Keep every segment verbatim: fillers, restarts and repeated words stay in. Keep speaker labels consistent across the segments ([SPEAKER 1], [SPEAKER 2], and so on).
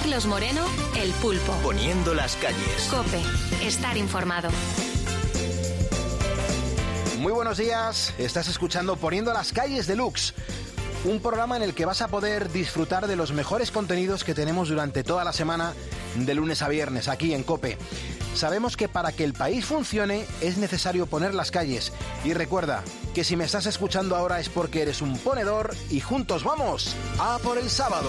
[SPEAKER 1] Carlos Moreno, El Pulpo.
[SPEAKER 2] Poniendo las calles.
[SPEAKER 1] COPE. Estar informado.
[SPEAKER 3] Muy buenos días. Estás escuchando Poniendo las calles Deluxe. Un programa en el que vas a poder disfrutar de los mejores contenidos que tenemos durante toda la semana, de lunes a viernes, aquí en COPE. Sabemos que para que el país funcione es necesario poner las calles. Y recuerda que si me estás escuchando ahora es porque eres un ponedor y juntos vamos a por el sábado.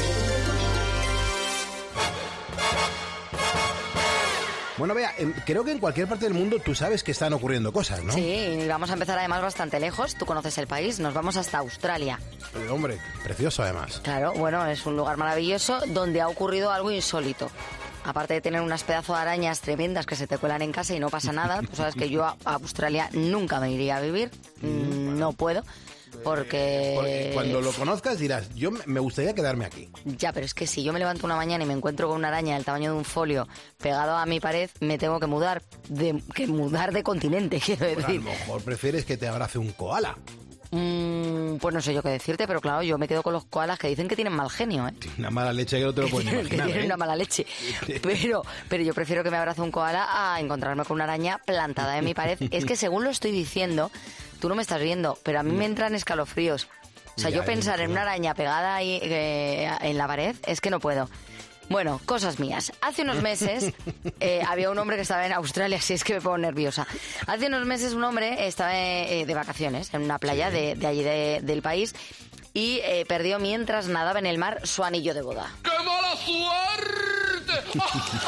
[SPEAKER 3] Bueno, vea, creo que en cualquier parte del mundo tú sabes que están ocurriendo cosas, ¿no?
[SPEAKER 4] Sí, vamos a empezar además bastante lejos. Tú conoces el país, nos vamos hasta Australia.
[SPEAKER 3] Pero, hombre, precioso además.
[SPEAKER 4] Claro, bueno, es un lugar maravilloso donde ha ocurrido algo insólito. Aparte de tener unas pedazos de arañas tremendas que se te cuelan en casa y no pasa nada, tú sabes que yo a Australia nunca me iría a vivir, mm, no puedo. Porque...
[SPEAKER 3] Porque cuando lo conozcas dirás, yo me gustaría quedarme aquí.
[SPEAKER 4] Ya, pero es que si yo me levanto una mañana y me encuentro con una araña del tamaño de un folio pegado a mi pared, me tengo que mudar de, que mudar de continente, quiero decir.
[SPEAKER 3] Pues a lo mejor prefieres que te abrace un koala.
[SPEAKER 4] Mm, pues no sé yo qué decirte, pero claro, yo me quedo con los koalas que dicen que tienen mal genio, ¿eh?
[SPEAKER 3] Una mala leche que no te lo puedes imaginar,
[SPEAKER 4] que tienen
[SPEAKER 3] ¿eh?
[SPEAKER 4] una mala leche. Pero, pero yo prefiero que me abrace un koala a encontrarme con una araña plantada en mi pared. Es que según lo estoy diciendo, tú no me estás viendo, pero a mí me entran escalofríos. O sea,
[SPEAKER 3] Ya,
[SPEAKER 4] yo pensar
[SPEAKER 3] ya.
[SPEAKER 4] en una araña pegada ahí eh, en la pared es que no puedo. Bueno, cosas mías. Hace unos meses eh, había un hombre que estaba en Australia, si es que me pongo nerviosa. Hace unos meses un hombre estaba eh, de vacaciones en una playa de, de allí de, del país y eh, perdió mientras nadaba en el mar su anillo de boda.
[SPEAKER 5] ¡Qué mala suerte!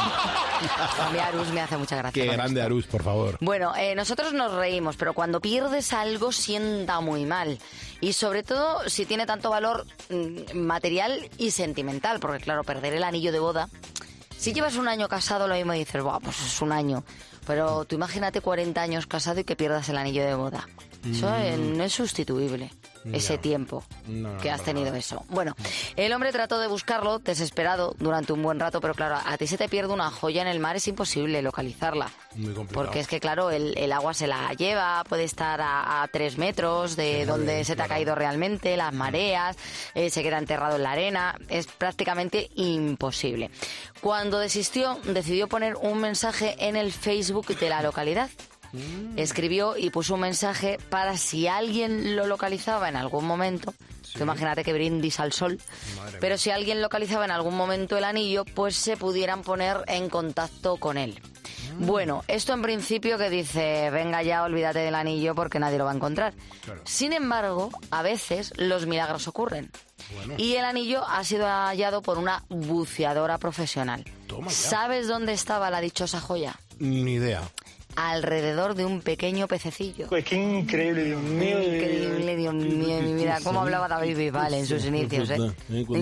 [SPEAKER 4] A mí Arús me hace mucha gracia.
[SPEAKER 3] Qué
[SPEAKER 4] con
[SPEAKER 3] grande
[SPEAKER 4] esto.
[SPEAKER 3] Arús, por favor.
[SPEAKER 4] Bueno, eh, nosotros nos reímos, pero cuando pierdes algo sienta muy mal. Y sobre todo si tiene tanto valor mm, material y sentimental, porque claro, perder el anillo de boda... Si llevas un año casado, lo mismo dices, buah, pues es un año. Pero tú imagínate cuarenta años casado y que pierdas el anillo de boda. Eso eh, no es sustituible, ese
[SPEAKER 3] No.
[SPEAKER 4] tiempo
[SPEAKER 3] No, no,
[SPEAKER 4] que has
[SPEAKER 3] no,
[SPEAKER 4] tenido
[SPEAKER 3] no.
[SPEAKER 4] eso. Bueno, el hombre trató de buscarlo, desesperado, durante un buen rato, pero claro, a ti se te pierde una joya en el mar, es imposible localizarla.
[SPEAKER 3] Muy complicado.
[SPEAKER 4] Porque es que, claro, el, el agua se la lleva, puede estar a, a tres metros de
[SPEAKER 3] Se
[SPEAKER 4] donde
[SPEAKER 3] mueve,
[SPEAKER 4] se te ha
[SPEAKER 3] claro.
[SPEAKER 4] caído realmente, las mareas, eh, se queda enterrado en la arena, es prácticamente imposible. Cuando desistió, decidió poner un mensaje en el Facebook de la localidad. Escribió y puso un mensaje para si alguien lo localizaba en algún momento. Tú imagínate que brindis al sol.
[SPEAKER 3] Madre
[SPEAKER 4] Pero
[SPEAKER 3] mía.
[SPEAKER 4] si alguien localizaba en algún momento el anillo, pues se pudieran poner en contacto con él. Bueno, esto en principio que dice, venga ya, olvídate del anillo porque nadie lo va a encontrar.
[SPEAKER 3] Claro.
[SPEAKER 4] Sin embargo, a veces los milagros ocurren.
[SPEAKER 3] Bueno.
[SPEAKER 4] Y el anillo ha sido hallado por una buceadora profesional.
[SPEAKER 3] Toma ya.
[SPEAKER 4] ¿Sabes dónde estaba la dichosa joya?
[SPEAKER 3] Ni idea.
[SPEAKER 4] Alrededor de un pequeño pececillo.
[SPEAKER 6] Pues qué increíble, Dios mío.
[SPEAKER 4] Increíble, Dios mío, de mi vida. ¿Cómo hablaba David Bisbal en sus inicios, eh?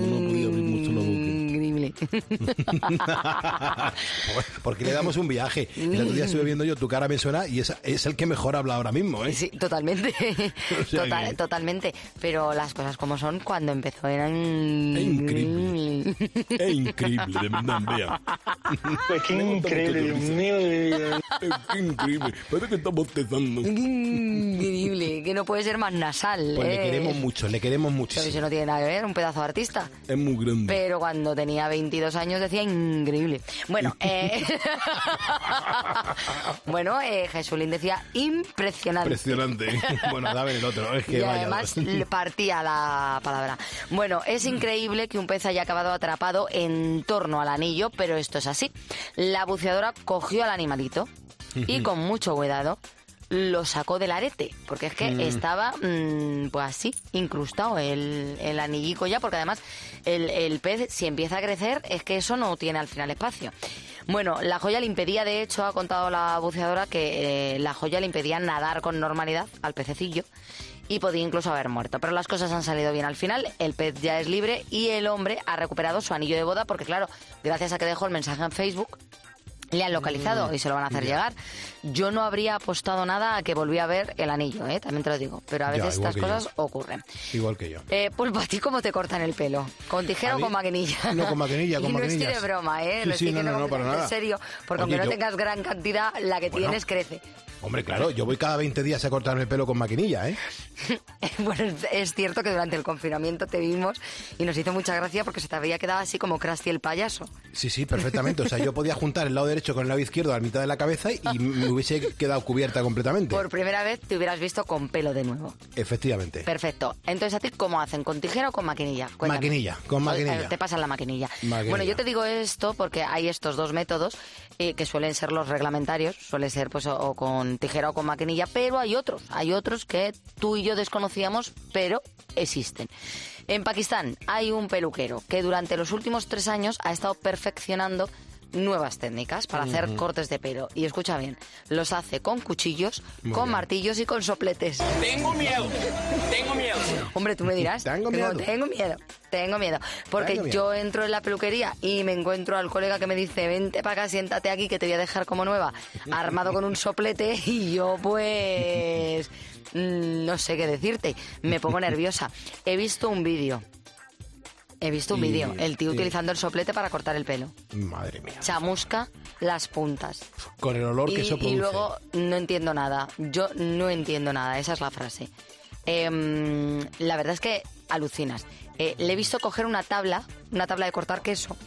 [SPEAKER 4] Increíble.
[SPEAKER 3] Porque le damos un viaje. El otro día estuve viendo yo tu cara me suena y es, es el que mejor habla ahora mismo, ¿eh?
[SPEAKER 4] Sí, totalmente.
[SPEAKER 3] O sea
[SPEAKER 4] Total-
[SPEAKER 3] que-
[SPEAKER 4] Totalmente. Pero las cosas como son, cuando empezó eran...
[SPEAKER 3] Es increíble. Es increíble, de verdad, vea.
[SPEAKER 6] Pues qué increíble, Dios mío. de-
[SPEAKER 3] Es increíble. Parece que está bostezando.
[SPEAKER 4] Increíble. Que no puede ser más nasal.
[SPEAKER 3] Pues
[SPEAKER 4] eh.
[SPEAKER 3] le queremos mucho, le queremos
[SPEAKER 4] Pero
[SPEAKER 3] muchísimo.
[SPEAKER 4] eso no tiene nada que ver, un pedazo de artista.
[SPEAKER 3] Es muy grande.
[SPEAKER 4] Pero cuando tenía veintidós años decía increíble. Bueno, eh... bueno, eh, Jesulín decía impresionante.
[SPEAKER 3] Impresionante. Bueno, dame el otro. Es que
[SPEAKER 4] Y
[SPEAKER 3] vaya.
[SPEAKER 4] además le partía la palabra. Bueno, es increíble que un pez haya acabado atrapado en torno al anillo, pero esto es así. La buceadora cogió al animalito y con mucho cuidado lo sacó del arete, porque es que
[SPEAKER 3] Mm.
[SPEAKER 4] estaba, mmm, pues así, incrustado el, el anillico ya, porque además el, el pez, si empieza a crecer, es que eso no tiene al final espacio. Bueno, la joya le impedía, de hecho, ha contado la buceadora que eh, la joya le impedía nadar con normalidad al pececillo y podía incluso haber muerto. Pero las cosas han salido bien al final, el pez ya es libre y el hombre ha recuperado su anillo de boda porque, claro, gracias a que dejó el mensaje en Facebook, Le han localizado
[SPEAKER 3] Mm,
[SPEAKER 4] y se lo van a hacer
[SPEAKER 3] ya.
[SPEAKER 4] llegar. Yo no habría apostado nada a que volví a ver el anillo, ¿eh? También te lo digo. Pero a
[SPEAKER 3] Ya,
[SPEAKER 4] veces
[SPEAKER 3] igual
[SPEAKER 4] estas
[SPEAKER 3] que yo.
[SPEAKER 4] cosas ocurren.
[SPEAKER 3] Igual que yo.
[SPEAKER 4] Eh, Pulpo, ¿a ti cómo te cortan el pelo? ¿Con tijera
[SPEAKER 3] ¿A
[SPEAKER 4] o
[SPEAKER 3] mí?
[SPEAKER 4] con maquinilla?
[SPEAKER 3] No, con maquinilla, con
[SPEAKER 4] y no
[SPEAKER 3] maquinillas.
[SPEAKER 4] estoy de broma, ¿eh?
[SPEAKER 3] Sí,
[SPEAKER 4] Lo
[SPEAKER 3] sí,
[SPEAKER 4] estoy
[SPEAKER 3] no,
[SPEAKER 4] diciendo
[SPEAKER 3] no, no, para
[SPEAKER 4] completamente
[SPEAKER 3] nada.
[SPEAKER 4] en serio. Porque
[SPEAKER 3] Oye,
[SPEAKER 4] aunque no
[SPEAKER 3] yo-
[SPEAKER 4] tengas gran cantidad, la que
[SPEAKER 3] Bueno.
[SPEAKER 4] tienes crece.
[SPEAKER 3] Hombre, claro, yo voy cada veinte días a cortarme el pelo con maquinilla, ¿eh?
[SPEAKER 4] Bueno, es- es cierto que durante el confinamiento te vimos y nos hizo mucha gracia porque se te había quedado así como Krusty el payaso.
[SPEAKER 3] Sí, sí, perfectamente. O sea, yo podía juntar el lado derecho con el lado izquierdo a la mitad de la cabeza y me hubiese quedado cubierta completamente.
[SPEAKER 4] Por primera vez te hubieras visto con pelo de nuevo.
[SPEAKER 3] Efectivamente.
[SPEAKER 4] Perfecto. Entonces, ¿a ti cómo hacen? ¿Con tijera o con maquinilla? Cuéntame.
[SPEAKER 3] Maquinilla, con maquinilla.
[SPEAKER 4] Eh, Te pasan la maquinilla.
[SPEAKER 3] Maquinilla.
[SPEAKER 4] Bueno, yo te digo esto porque hay estos dos métodos eh, que suelen ser los reglamentarios, suele ser pues o, o con tijera o con maquinilla, pero hay otros, hay otros que tú y yo desconocíamos, pero existen. En Pakistán hay un peluquero que durante los últimos tres años ha estado perfeccionando nuevas técnicas para hacer cortes de pelo. Y escucha bien, los hace con cuchillos,
[SPEAKER 3] Muy
[SPEAKER 4] con
[SPEAKER 3] bien.
[SPEAKER 4] martillos y con sopletes.
[SPEAKER 5] Tengo miedo, tengo miedo.
[SPEAKER 4] Hombre, tú me dirás.
[SPEAKER 3] Tengo miedo.
[SPEAKER 4] Tengo miedo, tengo miedo. Porque
[SPEAKER 3] Tengo miedo.
[SPEAKER 4] yo entro en la peluquería y me encuentro al colega que me dice, vente para acá, siéntate aquí que te voy a dejar como nueva, armado con un soplete y yo pues... mm, no sé qué decirte, me pongo nerviosa. He visto un vídeo. He visto un
[SPEAKER 3] Y-
[SPEAKER 4] vídeo, el tío
[SPEAKER 3] y-
[SPEAKER 4] utilizando el soplete para cortar el pelo.
[SPEAKER 3] Madre mía.
[SPEAKER 4] Chamusca las puntas.
[SPEAKER 3] Con el olor que
[SPEAKER 4] Y,
[SPEAKER 3] eso
[SPEAKER 4] y
[SPEAKER 3] produce.
[SPEAKER 4] luego no entiendo nada. Yo no entiendo nada, esa es la frase. Em, la verdad es que alucinas. Eh, le he visto coger una tabla, una tabla de cortar queso,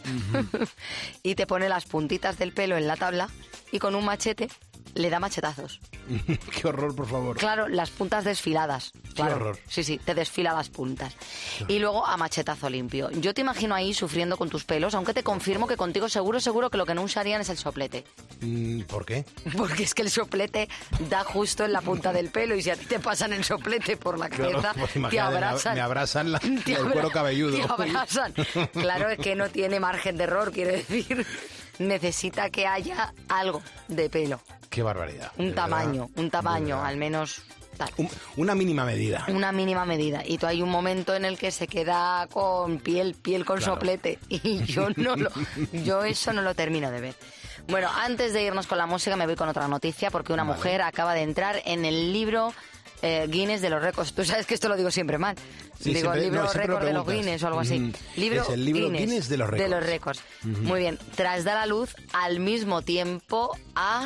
[SPEAKER 4] y te pone las puntitas del pelo en la tabla y con un machete le da machetazos.
[SPEAKER 3] Qué horror, por favor.
[SPEAKER 4] Claro, las puntas desfiladas. Claro.
[SPEAKER 3] horror.
[SPEAKER 4] Sí, sí, te desfila las puntas. Y luego a machetazo limpio. Yo te imagino ahí sufriendo con tus pelos, aunque te confirmo que contigo seguro, seguro que lo que no usarían es el soplete.
[SPEAKER 3] Mm, ¿Por qué?
[SPEAKER 4] Porque es que el soplete da justo en la punta del pelo y si a ti te pasan el soplete por la
[SPEAKER 3] Claro,
[SPEAKER 4] cabeza,
[SPEAKER 3] pues
[SPEAKER 4] te
[SPEAKER 3] imagínate, me-
[SPEAKER 4] abrazan.
[SPEAKER 3] me abrasan la-
[SPEAKER 4] Te
[SPEAKER 3] el
[SPEAKER 4] abra-
[SPEAKER 3] cuero cabelludo.
[SPEAKER 4] Te abrazan. Claro, es que no tiene margen de error, quiere decir. Necesita que haya algo de pelo.
[SPEAKER 3] Qué barbaridad.
[SPEAKER 4] Un
[SPEAKER 3] de
[SPEAKER 4] tamaño,
[SPEAKER 3] verdad,
[SPEAKER 4] un tamaño,
[SPEAKER 3] de verdad.
[SPEAKER 4] al menos tal.
[SPEAKER 3] Un- una mínima medida.
[SPEAKER 4] Una mínima medida. Y tú hay un momento en el que se queda con piel, piel con
[SPEAKER 3] Claro.
[SPEAKER 4] soplete. Y yo no lo, yo eso no lo termino de ver. Bueno, antes de irnos con la música me voy con otra noticia porque una
[SPEAKER 3] Vale.
[SPEAKER 4] mujer acaba de entrar en el libro eh, Guinness de los récords. Tú sabes que esto lo digo siempre mal.
[SPEAKER 3] Sí,
[SPEAKER 4] digo
[SPEAKER 3] siempre-
[SPEAKER 4] el libro
[SPEAKER 3] no, siempre lo
[SPEAKER 4] récord de los
[SPEAKER 3] preguntas.
[SPEAKER 4] Guinness o algo así.
[SPEAKER 3] Mm,
[SPEAKER 4] Libro
[SPEAKER 3] es el libro Guinness de los récords.
[SPEAKER 4] récords. Muy bien. Tras dar a luz al mismo tiempo a...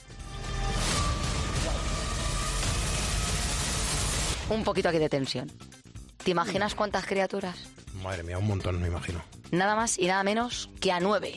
[SPEAKER 4] Un poquito aquí de tensión. ¿Te imaginas cuántas criaturas?
[SPEAKER 3] Madre mía, un montón, me imagino.
[SPEAKER 4] Nada más y nada menos que a nueve.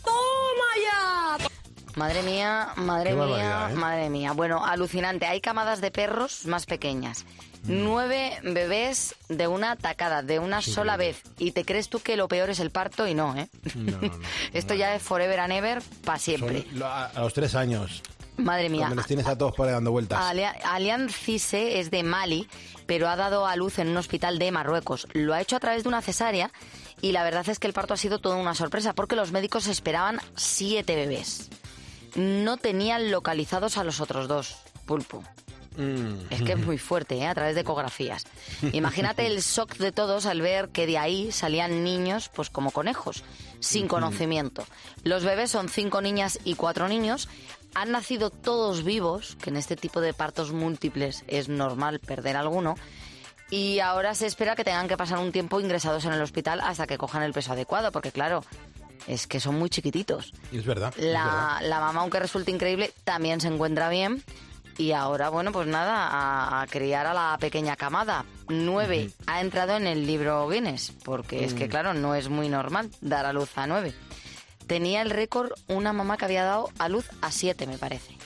[SPEAKER 4] ¡Toma ya! Madre mía, madre
[SPEAKER 3] Qué
[SPEAKER 4] mía,
[SPEAKER 3] barbaridad, ¿eh?
[SPEAKER 4] madre mía. Bueno, alucinante. Hay camadas de perros más pequeñas. Nueve bebés de una tacada, de una sola vez. Y te crees tú que lo peor es el parto y no, ¿eh?
[SPEAKER 3] No, no, no.
[SPEAKER 4] Esto ya es forever and ever, para siempre.
[SPEAKER 3] Son lo- a, a los tres años.
[SPEAKER 4] Madre mía.
[SPEAKER 3] Donde les tienes a todos por ahí dando vueltas.
[SPEAKER 4] Alia- Alian Cisse es de Mali, pero ha dado a luz en un hospital de Marruecos. Lo ha hecho a través de una cesárea y la verdad es que el parto ha sido toda una sorpresa porque los médicos esperaban siete bebés. No tenían localizados a los otros dos, Pulpo.
[SPEAKER 3] Mm.
[SPEAKER 4] Es que es muy fuerte, ¿eh? A través de ecografías. Imagínate el shock de todos al ver que de ahí salían niños, pues como conejos, sin conocimiento. Los bebés son cinco niñas y cuatro niños. Han nacido todos vivos, que en este tipo de partos múltiples es normal perder alguno. Y ahora se espera que tengan que pasar un tiempo ingresados en el hospital hasta que cojan el peso adecuado, porque claro, es que son muy chiquititos.
[SPEAKER 3] Es verdad. es
[SPEAKER 4] La,
[SPEAKER 3] verdad.
[SPEAKER 4] la mamá, aunque resulte increíble, también se encuentra bien. Y ahora, bueno, pues nada, a, a criar a la pequeña camada. Nueve. Ha entrado en el libro Guinness, porque es que, claro, no es muy normal dar a luz a nueve. Tenía el récord una mamá que había dado a luz a siete, me parece.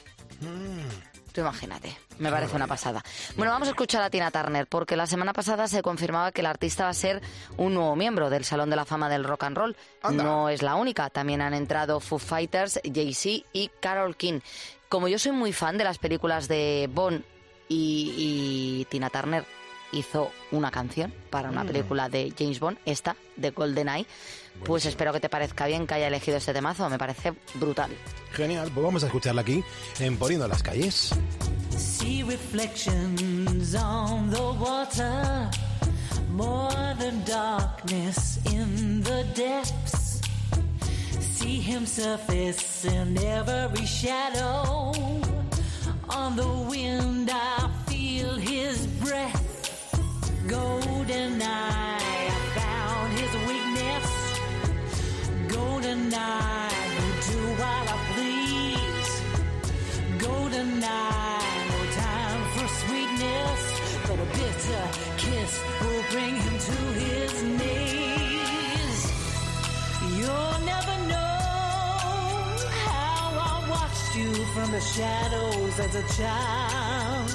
[SPEAKER 4] Tú imagínate, me parece una pasada. Bueno, vamos a escuchar a Tina Turner, porque la semana pasada se confirmaba que el artista va a ser un nuevo miembro del Salón de la Fama del Rock and Roll.
[SPEAKER 3] Anda.
[SPEAKER 4] No es la única, también han entrado Foo Fighters, Jay-Z y Carole King. Como yo soy muy fan de las películas de Bond y, y Tina Turner hizo una canción para una película de James Bond, esta, de GoldenEye, pues espero que te parezca bien que haya elegido este temazo, me parece brutal.
[SPEAKER 3] Genial, pues vamos a escucharla aquí en Poniendo las Calles.
[SPEAKER 2] See reflections on the water, more than darkness in the depths. See see him surface in every shadow. On the wind I feel his breath. Golden eye, I found his weakness. Golden eye, will do what I please. Golden eye, no time for sweetness, but a bitter kiss will bring him to his knees. You'll never know how I watched you from the shadows as a child.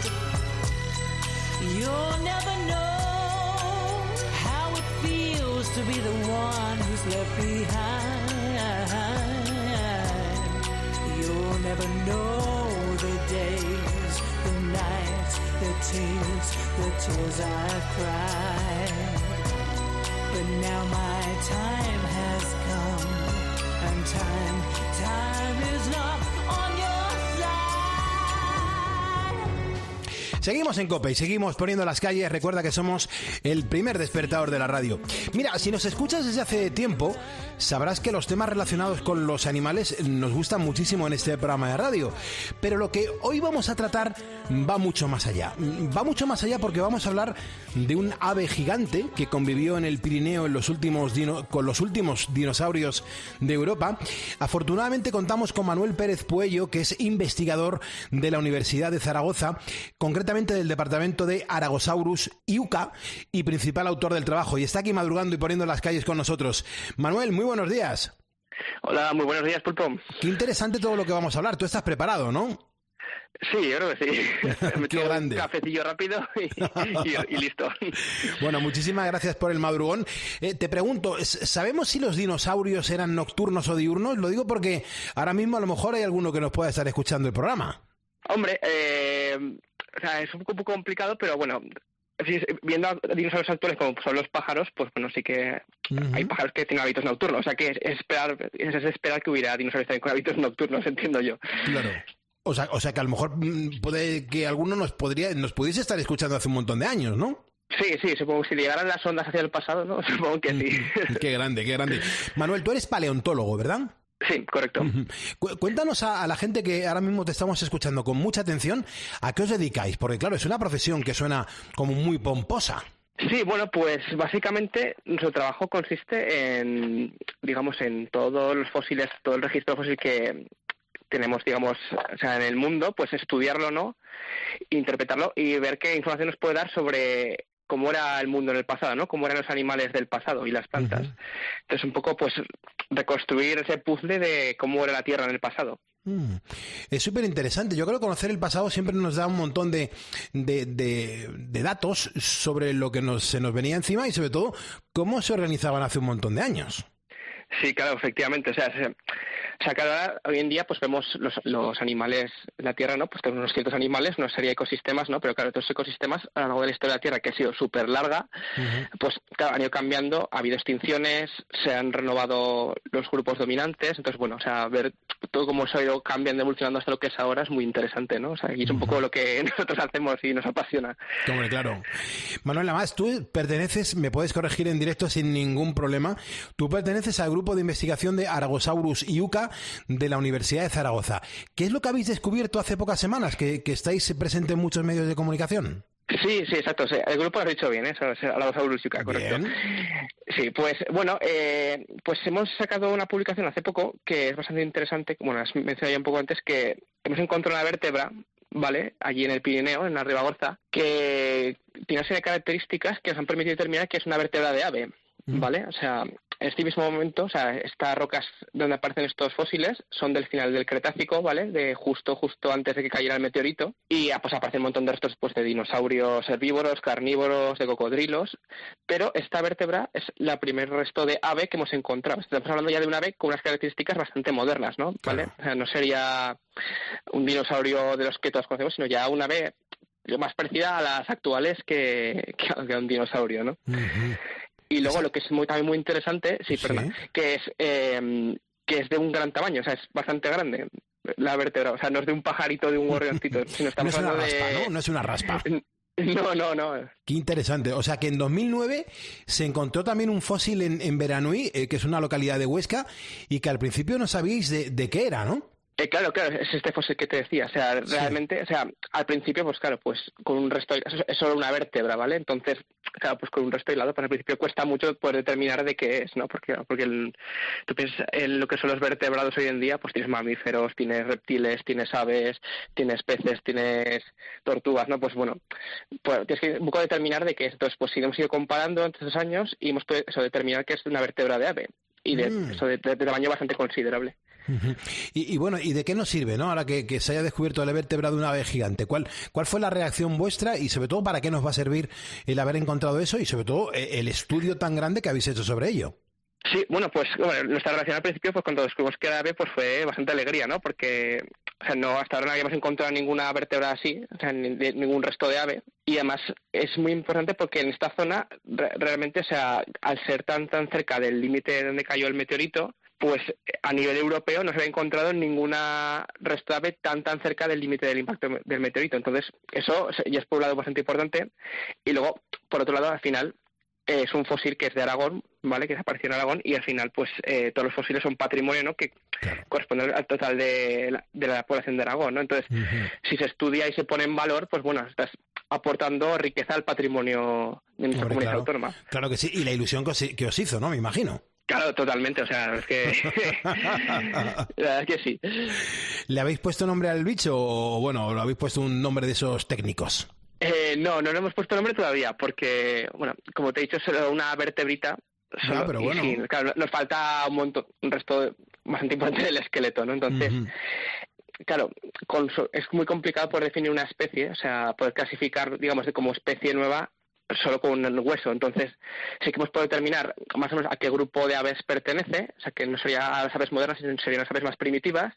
[SPEAKER 2] You'll never know how it feels to be the one who's left behind. You'll never know the days, the nights, the tears, the tears I've cried. But now my time has come, and time, time is not on your side.
[SPEAKER 3] Seguimos en COPE y seguimos poniendo las calles. Recuerda que somos el primer despertador de la radio. Mira, si nos escuchas desde hace tiempo, sabrás que los temas relacionados con los animales nos gustan muchísimo en este programa de radio. Pero lo que hoy vamos a tratar va mucho más allá. Va mucho más allá porque vamos a hablar de un ave gigante que convivió en el Pirineo en los últimos dino- con los últimos dinosaurios de Europa. Afortunadamente contamos con Manuel Pérez Puello, que es investigador de la Universidad de Zaragoza, concretamente del departamento de Aragosaurus I U C A, y principal autor del trabajo, y está aquí madrugando y poniendo las calles con nosotros. Manuel, muy buenos días.
[SPEAKER 7] Hola, muy buenos días, Pulpo.
[SPEAKER 3] Qué interesante todo lo que vamos a hablar. Tú estás preparado, ¿no?
[SPEAKER 7] Sí, yo creo que sí. Me
[SPEAKER 3] Qué
[SPEAKER 7] tomo
[SPEAKER 3] grande.
[SPEAKER 7] un cafecillo rápido y, y- y listo.
[SPEAKER 3] Bueno, muchísimas gracias por el madrugón. Eh, te pregunto, ¿sabemos si los dinosaurios eran nocturnos o diurnos? Lo digo porque ahora mismo a lo mejor hay alguno que nos pueda estar escuchando el programa.
[SPEAKER 7] Hombre, eh, o sea, es un poco complicado, pero bueno, si- viendo a dinosaurios actuales como son los pájaros, pues bueno, sí que
[SPEAKER 3] Ujú.
[SPEAKER 7] hay pájaros que tienen hábitos nocturnos. O sea, que es esperar, es esperar que hubiera dinosaurios también con hábitos nocturnos, entiendo yo.
[SPEAKER 3] Claro. O sea, o sea que a lo mejor mm, puede que alguno nos podría nos pudiese estar escuchando hace un montón de años, ¿no?
[SPEAKER 7] Sí, sí, supongo que si llegaran las ondas hacia el pasado, ¿no? Supongo que sí.
[SPEAKER 3] Qué grande, qué grande. Manuel, tú eres paleontólogo, ¿verdad?
[SPEAKER 7] Sí, correcto.
[SPEAKER 3] Cu- Cuéntanos a, a la gente que ahora mismo te estamos escuchando con mucha atención, ¿a qué os dedicáis? Porque claro, es una profesión que suena como muy pomposa.
[SPEAKER 7] Sí, bueno, pues básicamente nuestro trabajo consiste en, digamos, en todos los fósiles, todo el registro fósil que tenemos, digamos, o sea, en el mundo, pues estudiarlo, ¿no? Interpretarlo y ver qué información nos puede dar sobre cómo era el mundo en el pasado, ¿no? Cómo eran los animales del pasado y las plantas.
[SPEAKER 3] Ujú.
[SPEAKER 7] Entonces, un poco, pues, reconstruir ese puzzle de cómo era la Tierra en el pasado.
[SPEAKER 3] Mm. Es súper interesante. Yo creo que conocer el pasado siempre nos da un montón de, de, de, de datos sobre lo que nos, se nos venía encima y sobre todo cómo se organizaban hace un montón de años.
[SPEAKER 7] Sí, claro, efectivamente. O sea, se, o sea, cada hoy en día pues vemos los, los animales en la Tierra, ¿no? Pues tenemos unos ciertos animales, una serie de ecosistemas, ¿no? Pero claro, estos ecosistemas a lo largo de la historia de la Tierra, que ha sido súper larga,
[SPEAKER 3] Ujú.
[SPEAKER 7] pues claro, han ido cambiando, ha habido extinciones, se han renovado los grupos dominantes, entonces bueno, o sea, ver todo cómo se ha ido cambiando, evolucionando hasta lo que es ahora es muy interesante, ¿no? O sea, y es un poco lo que nosotros hacemos y nos apasiona.
[SPEAKER 3] Hombre, claro. Manuel, además, tú perteneces, me puedes corregir en directo sin ningún problema, tú perteneces al grupo de investigación de Aragosaurus I U C A de la Universidad de Zaragoza. ¿Qué es lo que habéis descubierto hace pocas semanas, que, que estáis presentes en muchos medios de comunicación?
[SPEAKER 7] Sí, sí, exacto. O sea, el grupo lo has dicho bien, ¿eh? Aragosaurus I U C A, correcto.
[SPEAKER 3] Bien.
[SPEAKER 7] Sí, pues bueno, eh, pues hemos sacado una publicación hace poco que es bastante interesante, bueno, has mencionado ya un poco antes, que hemos encontrado una vértebra, ¿vale? Allí en el Pirineo, en la Ribagorza, que tiene una serie de características que nos han permitido determinar que es una vértebra de ave, ¿vale? O sea, en este mismo momento, o sea, estas rocas donde aparecen estos fósiles son del final del Cretácico, ¿vale? De justo, justo antes de que cayera el meteorito. Y pues aparecen un montón de restos pues, de dinosaurios herbívoros, carnívoros, de cocodrilos. Pero esta vértebra es la primer resto de ave que hemos encontrado. Estamos hablando ya de un ave con unas características bastante modernas, ¿no? ¿Vale?
[SPEAKER 3] Claro.
[SPEAKER 7] O sea, no sería un dinosaurio de los que todos conocemos, sino ya una ave más parecida a las actuales que, que a un dinosaurio, ¿no?
[SPEAKER 3] Ujú.
[SPEAKER 7] Y luego lo que es muy, también muy interesante, sí,
[SPEAKER 3] Sí.
[SPEAKER 7] perdón, que es eh, que es de un gran tamaño, o sea, es bastante grande la vértebra, o sea, no es de un pajarito, de un gorrioncito, sino
[SPEAKER 3] No
[SPEAKER 7] estamos
[SPEAKER 3] es una
[SPEAKER 7] hablando
[SPEAKER 3] raspa,
[SPEAKER 7] de...
[SPEAKER 3] ¿no? No es una raspa.
[SPEAKER 7] No, no, no.
[SPEAKER 3] Qué interesante. O sea que en dos mil nueve se encontró también un fósil en, en Beranui, eh, que es una localidad de Huesca, y que al principio no sabíais de, de qué era, ¿no?
[SPEAKER 7] Eh, claro, claro, es este fósil que te decía. O sea, realmente, sí. o sea, al principio, pues claro, pues con un resto, es solo una vértebra, ¿vale? Entonces, claro, pues con un resto aislado, pues al principio cuesta mucho poder determinar de qué es, ¿no? Porque, porque el, tú piensas en lo que son los vertebrados hoy en día, pues tienes mamíferos, tienes reptiles, tienes aves, tienes peces, tienes tortugas, ¿no? Pues bueno, pues tienes que un poco determinar de qué es. Entonces, pues sí, hemos ido comparando entre esos años y hemos podido eso, determinar que es una vértebra de ave y de, mm. eso, de, de, de tamaño bastante considerable.
[SPEAKER 3] Uh-huh. Y, y bueno, ¿y de qué nos sirve, no? Ahora que, que se haya descubierto la vértebra de una ave gigante, ¿cuál, ¿cuál fue la reacción vuestra y sobre todo para qué nos va a servir el haber encontrado eso y sobre todo el estudio tan grande que habéis hecho sobre ello?
[SPEAKER 7] Sí, bueno, pues bueno, nuestra relación al principio, pues cuando descubrimos que era ave, pues fue bastante alegría, ¿no? Porque, o sea, no, hasta ahora no habíamos encontrado ninguna vértebra así, o sea, ni, de, ningún resto de ave. Y además es muy importante porque en esta zona re- realmente, o sea, al ser tan tan cerca del límite donde cayó el meteorito, pues a nivel europeo no se había encontrado ninguna resto de ave tan tan cerca del límite del impacto del meteorito. Entonces, eso ya es por un lado bastante importante. Y luego, por otro lado, al final, eh, es un fósil que es de Aragón, ¿vale? Que desapareció en Aragón, y al final, pues, eh, todos los fósiles son patrimonio, ¿no? Que claro. corresponden al total de la, de la población de Aragón, ¿no? Entonces, uh-huh. si se estudia y se pone en valor, pues bueno, estás aportando riqueza al patrimonio de nuestra
[SPEAKER 3] Hombre,
[SPEAKER 7] comunidad
[SPEAKER 3] claro.
[SPEAKER 7] autónoma.
[SPEAKER 3] Claro que sí, y la ilusión que os, que os hizo, ¿no? Me imagino.
[SPEAKER 7] Claro, totalmente, o sea, es que... la verdad es que sí.
[SPEAKER 3] ¿Le habéis puesto nombre al bicho o, bueno, lo habéis puesto un nombre de esos técnicos?
[SPEAKER 7] Eh, no, no le hemos puesto nombre todavía, porque, bueno, como te he dicho, es solo una vertebrita. Solo,
[SPEAKER 3] ah, pero bueno.
[SPEAKER 7] Y sí, claro, nos falta un montón, un resto bastante importante del esqueleto, ¿no? Entonces... Uh-huh. Claro, con, es muy complicado poder definir una especie, o sea, poder clasificar, digamos, de como especie nueva solo con un hueso. Entonces, sí que hemos podido determinar más o menos a qué grupo de aves pertenece, o sea, que no sería a las aves modernas, sino serían las aves más primitivas,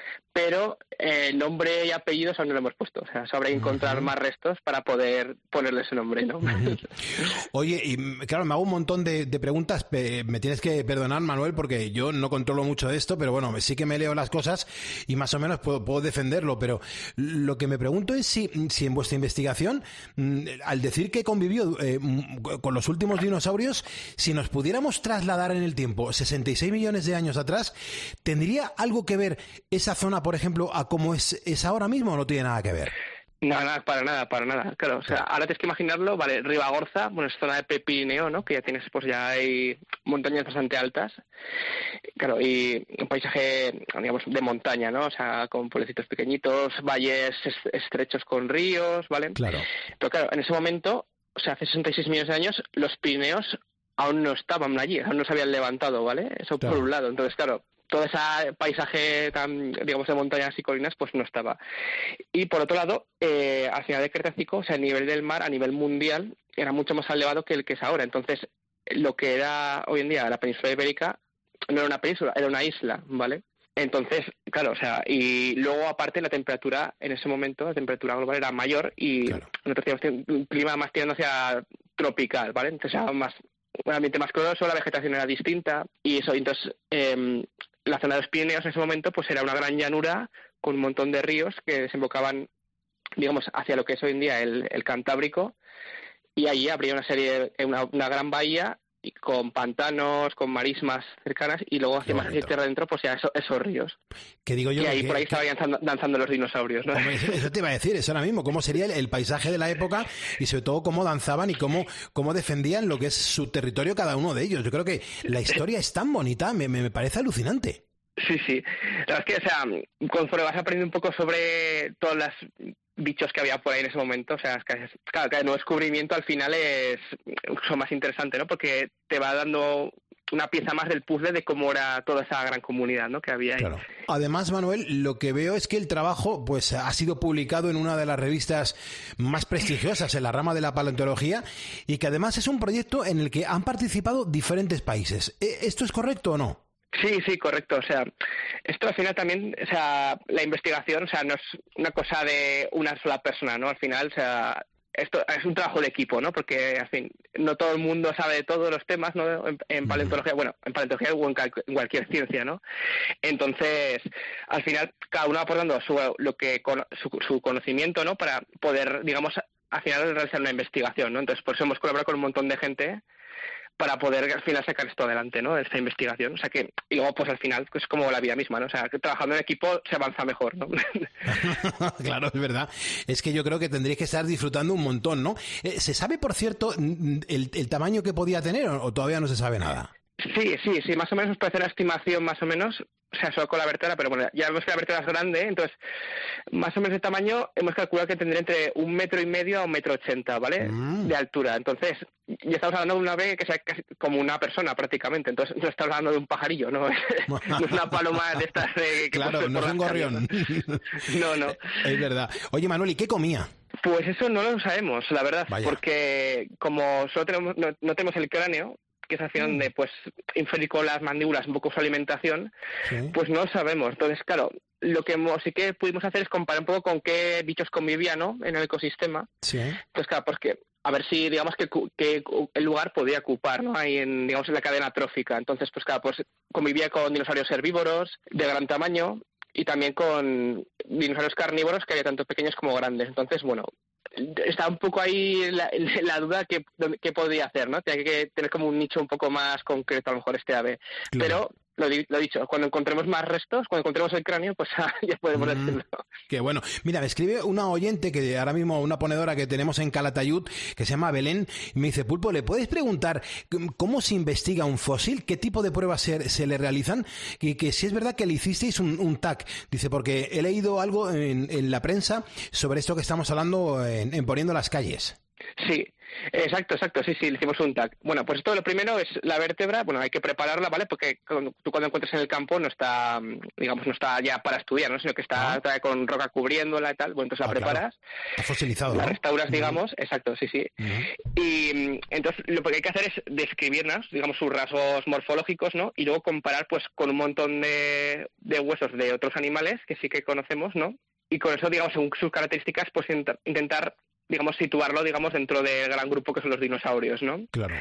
[SPEAKER 7] pero eh, nombre y apellidos aún no lo hemos puesto. O sea, se habrá que encontrar uh-huh. más restos para poder ponerle ese nombre, ¿no? Uh-huh.
[SPEAKER 3] Oye, y claro, me hago un montón de, de preguntas. Me tienes que perdonar, Manuel, porque yo no controlo mucho de esto, pero bueno, sí que me leo las cosas y más o menos puedo, puedo defenderlo. Pero lo que me pregunto es si, si en vuestra investigación, al decir que convivió eh, con los últimos dinosaurios, si nos pudiéramos trasladar en el tiempo sesenta y seis millones de años atrás, ¿tendría algo que ver esa zona, por ejemplo, a cómo es, es ahora mismo o no tiene nada que ver?
[SPEAKER 7] No, nada, para nada, para nada. Claro, o sea, ahora tienes que imaginarlo, vale, Ribagorza, bueno, es zona de Prepirineo, ¿no? Que ya tienes, pues ya hay montañas bastante altas. Claro, y un paisaje, digamos, de montaña, ¿no? O sea, con pueblecitos pequeñitos, valles estrechos con ríos, ¿vale?
[SPEAKER 3] Claro.
[SPEAKER 7] Pero claro, en ese momento, o sea, hace sesenta y seis millones de años, los Pirineos aún no estaban allí, aún no se habían levantado, ¿vale? Eso claro. por un lado. Entonces, claro, todo ese paisaje tan, digamos, de montañas y colinas, pues no estaba. Y por otro lado, eh, al final del Cretácico, o sea, el nivel del mar a nivel mundial era mucho más elevado que el que es ahora. Entonces, lo que era hoy en día la península ibérica no era una península, era una isla, ¿vale? Entonces, claro, o sea, y luego aparte la temperatura en ese momento, la temperatura global era mayor y claro. nosotros teníamos un clima más tirando hacia tropical, ¿vale? Entonces era más, un ambiente más caluroso, la vegetación era distinta y eso, entonces eh, la zona de los Pirineos en ese momento pues era una gran llanura con un montón de ríos que desembocaban, digamos, hacia lo que es hoy en día el, el Cantábrico, y allí habría una serie, una, una gran bahía y con pantanos, con marismas cercanas, y luego hacia más hacia tierra adentro, pues ya eso, esos ríos.
[SPEAKER 3] Que digo yo
[SPEAKER 7] y ahí
[SPEAKER 3] que,
[SPEAKER 7] por ahí
[SPEAKER 3] que...
[SPEAKER 7] estaban danzando, danzando los dinosaurios, ¿no?
[SPEAKER 3] Hombre, eso te iba a decir, eso ahora mismo, cómo sería el, el paisaje de la época y sobre todo cómo danzaban y cómo, cómo defendían lo que es su territorio cada uno de ellos. Yo creo que la historia es tan bonita, me, me parece alucinante.
[SPEAKER 7] Sí, sí. La verdad es que, o sea, conforme vas aprendiendo un poco sobre todas las bichos que había por ahí en ese momento, o sea, es que, claro, que el nuevo descubrimiento al final es mucho más interesante, ¿no? Porque te va dando una pieza más del puzzle de cómo era toda esa gran comunidad, ¿no? Que había ahí.
[SPEAKER 3] Claro. Además, Manuel, lo que veo es que el trabajo pues ha sido publicado en una de las revistas más prestigiosas en la rama de la paleontología y que además es un proyecto en el que han participado diferentes países. ¿Esto es correcto o no?
[SPEAKER 7] Sí, sí, correcto. O sea, esto al final también, o sea, la investigación, o sea, no es una cosa de una sola persona, ¿no? Al final, o sea, esto es un trabajo de equipo, ¿no? Porque, al fin, no todo el mundo sabe de todos los temas, ¿no? En, en paleontología, bueno, en paleontología o en, cal, en cualquier ciencia, ¿no? Entonces, al final, cada uno aportando su, lo que, su, su conocimiento, ¿no? Para poder, digamos, al final realizar una investigación, ¿no? Entonces, por eso hemos colaborado con un montón de gente para poder al final sacar esto adelante, ¿no? Esta investigación. O sea que, y luego pues al final es como la vida misma, ¿no? O sea, que trabajando en equipo se avanza mejor, ¿no?
[SPEAKER 3] Claro, es verdad. Es que yo creo que tendríais que estar disfrutando un montón, ¿no? Eh, ¿Se sabe, por cierto, el, el tamaño que podía tener o, o todavía no se sabe nada?
[SPEAKER 7] Sí, sí, sí, más o menos nos parece una estimación más o menos, o sea, solo con la vértebra, pero bueno, ya vemos que la vértebra es grande, entonces, más o menos de tamaño, hemos calculado que tendría entre un metro y medio a un metro ochenta, ¿vale? Mm. De altura. Entonces, ya estamos hablando de una ave que sea casi como una persona prácticamente, entonces no estamos hablando de un pajarillo, ¿no? No es una paloma de estas de... Que
[SPEAKER 3] claro, no es un gorrión.
[SPEAKER 7] No, no.
[SPEAKER 3] Es verdad. Oye, Manuel, ¿y qué comía?
[SPEAKER 7] Pues eso no lo sabemos, la verdad,
[SPEAKER 3] Vaya.
[SPEAKER 7] Porque como solo tenemos, no, no tenemos el cráneo, que es al final donde pues inferir con las mandíbulas un poco su alimentación, sí. Pues no lo sabemos. Entonces, claro, lo que hemos, sí que pudimos hacer es comparar un poco con qué bichos convivían, ¿no? En el ecosistema.
[SPEAKER 3] Sí.
[SPEAKER 7] Entonces, claro, pues que a ver si, digamos, que, que el lugar podía ocupar, ¿no? Ahí en, digamos, en la cadena trófica. Entonces, pues claro, pues convivía con dinosaurios herbívoros de gran tamaño y también con dinosaurios carnívoros que había tanto pequeños como grandes. Entonces, bueno, está un poco ahí la, la duda que, que podría hacer, ¿no? Tiene que tener como un nicho un poco más concreto a lo mejor este ave. Claro. Pero lo, lo dicho, cuando encontremos más restos, cuando encontremos el cráneo, pues ya podemos mm, decirlo.
[SPEAKER 3] Qué bueno. Mira, me escribe una oyente que ahora mismo, una ponedora que tenemos en Calatayud, que se llama Belén, y me dice, Pulpo, ¿le puedes preguntar cómo se investiga un fósil? ¿Qué tipo de pruebas se, se le realizan? Y que si es verdad que le hicisteis un, un tag. Dice, porque he leído algo en, en la prensa sobre esto que estamos hablando en, en Poniendo las Calles.
[SPEAKER 7] Sí, exacto, exacto, sí, sí, le hicimos un tag. Bueno, pues esto lo primero es la vértebra, bueno, hay que prepararla, ¿vale? Porque cuando, tú cuando encuentras en el campo no está, digamos, no está ya para estudiar, ¿no? Sino que está ah. con roca cubriéndola y tal, bueno, entonces ah, la preparas.
[SPEAKER 3] Claro. Está fosilizado,
[SPEAKER 7] la
[SPEAKER 3] ¿no?
[SPEAKER 7] restauras, uh-huh. digamos, exacto, sí, sí.
[SPEAKER 3] Uh-huh.
[SPEAKER 7] Y entonces lo que hay que hacer es describirnos, digamos, sus rasgos morfológicos, ¿no? Y luego comparar, pues, con un montón de, de huesos de otros animales que sí que conocemos, ¿no? Y con eso, digamos, según sus características, pues intentar digamos, situarlo, digamos, dentro del gran grupo que son los dinosaurios, ¿no?
[SPEAKER 3] Claro.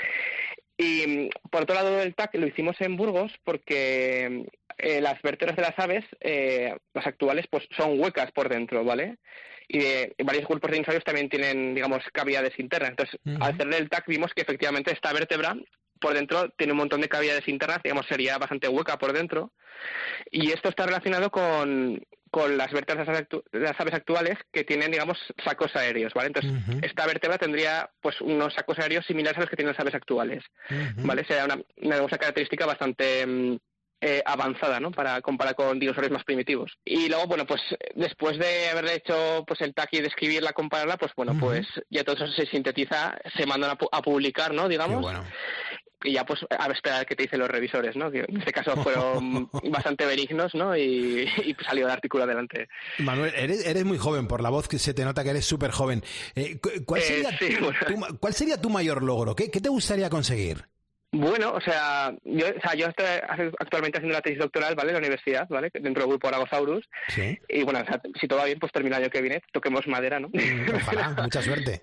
[SPEAKER 7] Y por otro lado del tag lo hicimos en Burgos porque eh, las vértebras de las aves, eh, las actuales, pues son huecas por dentro, ¿vale? Y de, varios grupos de dinosaurios también tienen, digamos, cavidades internas. Entonces, uh-huh. al hacerle el tag vimos que efectivamente esta vértebra por dentro tiene un montón de cavidades internas, digamos, sería bastante hueca por dentro. Y esto está relacionado con... con las vértebras de las aves actuales que tienen, digamos, sacos aéreos, ¿vale? Entonces, uh-huh. esta vértebra tendría, pues, unos sacos aéreos similares a los que tienen las aves actuales, uh-huh. ¿vale? Sería una, una, una característica bastante eh, avanzada, ¿no? Para comparar con dinosaurios más primitivos. Y luego, bueno, pues, después de haberle hecho, pues, el tag y describirla, compararla, pues, bueno, uh-huh. pues, ya todo eso se sintetiza, se mandan a, pu- a publicar, ¿no? Digamos.
[SPEAKER 3] Qué bueno.
[SPEAKER 7] Y ya, pues, a esperar qué te dicen los revisores, ¿no? Que en este caso fueron bastante benignos, ¿no? Y, y salió el artículo adelante.
[SPEAKER 3] Manuel, eres, eres muy joven, por la voz que se te nota que eres súper joven. Eh, ¿cuál, sería
[SPEAKER 7] eh, sí,
[SPEAKER 3] tu,
[SPEAKER 7] bueno.
[SPEAKER 3] tu, ¿Cuál sería tu mayor logro? ¿Qué, qué te gustaría conseguir?
[SPEAKER 7] Bueno, o sea, yo, o sea, yo estoy actualmente haciendo la tesis doctoral, ¿vale? En la universidad, ¿vale? Dentro del grupo Aragosaurus. Sí. Y bueno, o sea, si todo va bien, pues termina el año que viene, toquemos madera, ¿no?
[SPEAKER 3] Ojalá, mucha suerte.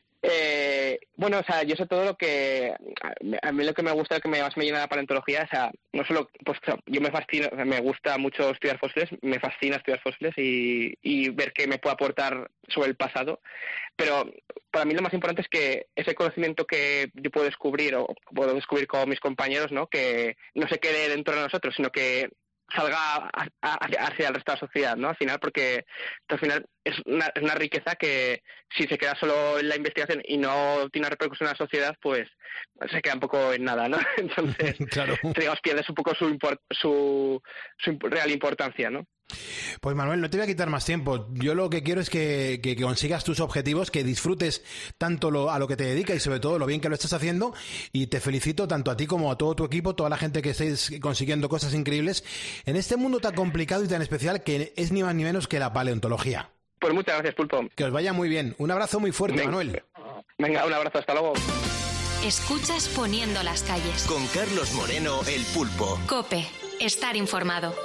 [SPEAKER 7] Eh, bueno, o sea, yo sé todo lo que... A mí lo que me gusta, lo que más me llena la paleontología, o sea, no solo... Pues o sea, yo me fascino, o sea, me gusta mucho estudiar fósiles, me fascina estudiar fósiles y, y ver qué me puede aportar sobre el pasado, pero para mí lo más importante es que ese conocimiento que yo puedo descubrir o puedo descubrir con mis compañeros, ¿no? Que no se quede dentro de nosotros, sino que salga hacia, hacia el resto de la sociedad, ¿no? Al final, porque al final es una, es una riqueza que si se queda solo en la investigación y no tiene una repercusión en la sociedad, pues se queda un poco en nada, ¿no? Entonces, claro. digamos, pierdes un poco su, import, su, su real importancia, ¿no?
[SPEAKER 3] Pues Manuel, no te voy a quitar más tiempo. Yo lo que quiero es que, que, que consigas tus objetivos, que disfrutes tanto lo, a lo que te dedicas y sobre todo lo bien que lo estás haciendo, y te felicito tanto a ti como a todo tu equipo, toda la gente que estáis consiguiendo cosas increíbles en este mundo tan complicado y tan especial que es ni más ni menos que la paleontología.
[SPEAKER 7] Pues muchas gracias, Pulpo.
[SPEAKER 3] Que os vaya muy bien. Un abrazo muy fuerte,
[SPEAKER 7] Venga,
[SPEAKER 3] Manuel.
[SPEAKER 7] Venga, un abrazo, hasta luego.
[SPEAKER 1] Escuchas Poniendo las Calles.
[SPEAKER 8] Con Carlos Moreno, el Pulpo.
[SPEAKER 1] COPE. Estar informado.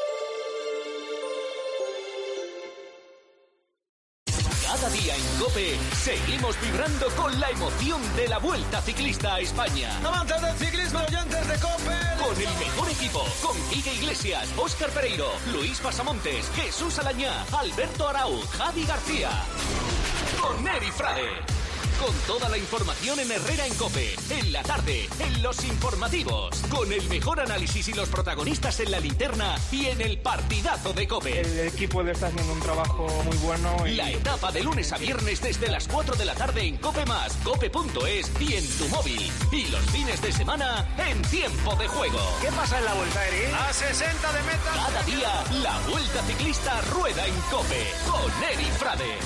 [SPEAKER 9] Cada día en COPE seguimos vibrando con la emoción de la Vuelta Ciclista a España.
[SPEAKER 10] Amantes del ciclismo, oyentes de COPE.
[SPEAKER 9] Con el mejor equipo, con Quique Iglesias, Óscar Pereiro, Luis Pasamontes, Jesús Alañá, Alberto Arauz, Javi García. con Eri Frade. Con toda la información en Herrera en COPE, en la tarde, en los informativos, con el mejor análisis y los protagonistas en la linterna y en el partidazo de COPE.
[SPEAKER 6] El equipo le está haciendo un trabajo muy bueno. Y...
[SPEAKER 9] La etapa de lunes a viernes desde las cuatro de la tarde en COPE más, cope punto es y en tu móvil. Y los fines de semana en Tiempo de Juego.
[SPEAKER 10] ¿Qué pasa en la Vuelta, Eri? A sesenta de meta.
[SPEAKER 9] Cada día, la Vuelta Ciclista rueda en COPE con Eri Frade.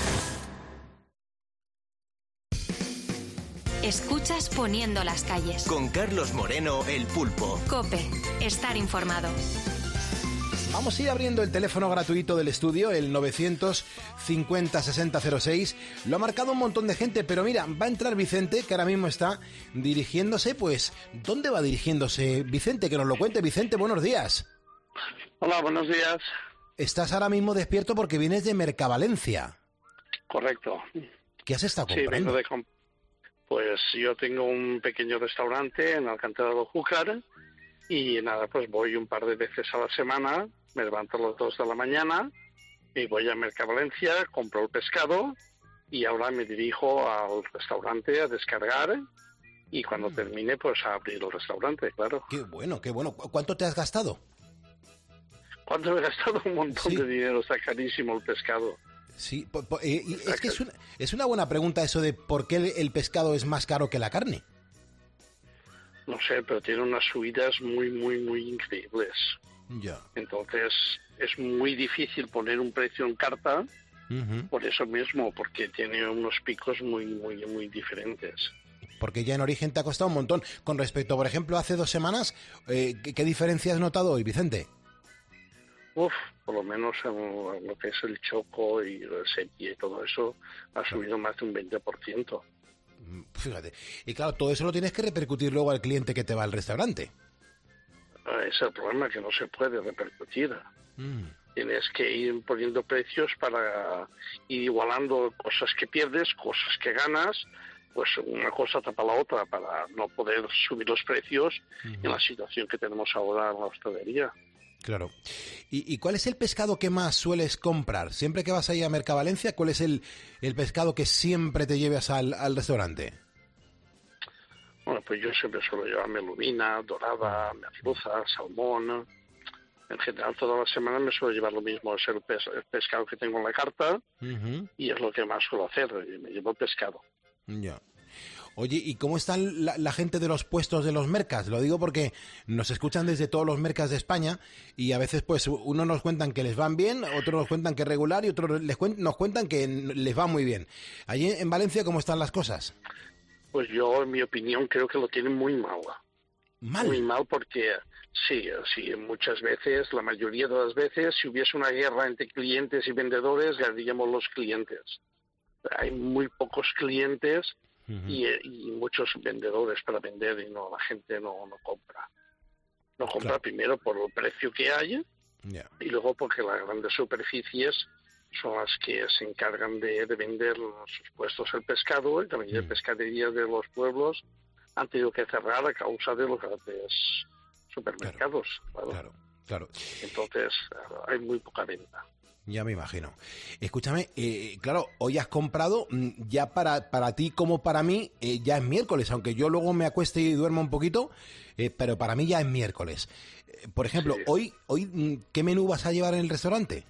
[SPEAKER 1] Escuchas Poniendo las calles.
[SPEAKER 8] Con Carlos Moreno, el Pulpo.
[SPEAKER 1] COPE. Estar informado.
[SPEAKER 3] Vamos a ir abriendo el teléfono gratuito del estudio, el novecientos cincuenta sesenta cero seis. Lo ha marcado un montón de gente, pero mira, va a entrar Vicente, que ahora mismo está dirigiéndose, pues, ¿dónde va dirigiéndose Vicente? Que nos lo cuente. Vicente, buenos días.
[SPEAKER 11] Hola, buenos días.
[SPEAKER 3] Estás ahora mismo despierto porque vienes de Mercavalencia.
[SPEAKER 11] Correcto.
[SPEAKER 3] ¿Qué has estado comprando?
[SPEAKER 11] Sí, vengo de comp- Pues yo tengo un pequeño restaurante en Alcántara de Júcar y nada, pues voy un par de veces a la semana, me levanto a las dos de la mañana y voy a Mercavalencia, compro el pescado y ahora me dirijo al restaurante a descargar y cuando mm. termine pues a abrir el restaurante, claro.
[SPEAKER 3] Qué bueno, qué bueno. ¿Cuánto te has gastado?
[SPEAKER 11] ¿Cuánto he gastado? Un montón
[SPEAKER 3] sí.
[SPEAKER 11] de dinero, está carísimo el pescado.
[SPEAKER 3] Sí, po, po, eh, y es que es una, es una buena pregunta eso de por qué el, el pescado es más caro que la carne.
[SPEAKER 11] No sé, pero tiene unas subidas muy, muy, muy increíbles.
[SPEAKER 3] Ya.
[SPEAKER 11] Entonces es muy difícil poner un precio en carta, uh-huh. por eso mismo, porque tiene unos picos muy, muy, muy diferentes.
[SPEAKER 3] Porque ya en origen te ha costado un montón. Con respecto, por ejemplo, hace dos semanas, eh, ¿qué, ¿qué diferencia has notado hoy, Vicente?
[SPEAKER 11] Uf, por lo menos en lo que es el choco y el sepia y todo eso ha subido más de un veinte por ciento.
[SPEAKER 3] Fíjate. Y claro, todo eso lo tienes que repercutir luego al cliente que te va al restaurante.
[SPEAKER 11] Ese es el problema, que no se puede repercutir. Mm. Tienes que ir poniendo precios para ir igualando cosas que pierdes, cosas que ganas. Pues una cosa tapa la otra para no poder subir los precios uh-huh. en la situación que tenemos ahora en la hostelería.
[SPEAKER 3] Claro. ¿Y, ¿Y cuál es el pescado que más sueles comprar? Siempre que vas ahí a Mercavalencia, ¿cuál es el, el pescado que siempre te llevas al, al restaurante?
[SPEAKER 11] Bueno, pues yo siempre suelo llevarme lubina, dorada, merluza, salmón. En general, todas las semanas me suelo llevar lo mismo. Es el, pes- el pescado que tengo en la carta uh-huh. y es lo que más suelo hacer. Me llevo el pescado.
[SPEAKER 3] Ya. Oye, ¿y cómo están la, la gente de los puestos de los mercas? Lo digo porque nos escuchan desde todos los mercas de España y a veces pues unos nos cuentan que les van bien, otros nos cuentan que regular y otros les cuen- nos cuentan que les va muy bien. Allí en Valencia, ¿cómo están las cosas?
[SPEAKER 11] Pues yo, en mi opinión, creo que lo tienen muy mal.
[SPEAKER 3] ¿Mal?
[SPEAKER 11] Muy mal porque, sí, sí, muchas veces, la mayoría de las veces, si hubiese una guerra entre clientes y vendedores, ganaríamos los clientes. Hay muy pocos clientes uh-huh. y, y muchos vendedores para vender y no, la gente no, no compra. No compra claro. primero por el precio que hay yeah. y luego porque las grandes superficies son las que se encargan de, de vender en sus puestos el pescado y también las uh-huh. pescaderías de los pueblos han tenido que cerrar a causa de los grandes supermercados.
[SPEAKER 3] Claro, claro, claro.
[SPEAKER 11] Entonces hay muy poca venta.
[SPEAKER 3] Ya me imagino. Escúchame, eh, claro, hoy has comprado, ya para, para ti como para mí, eh, ya es miércoles, aunque yo luego me acueste y duermo un poquito, eh, pero para mí ya es miércoles. Eh, por ejemplo, sí. hoy, hoy, ¿qué menú vas a llevar en el restaurante?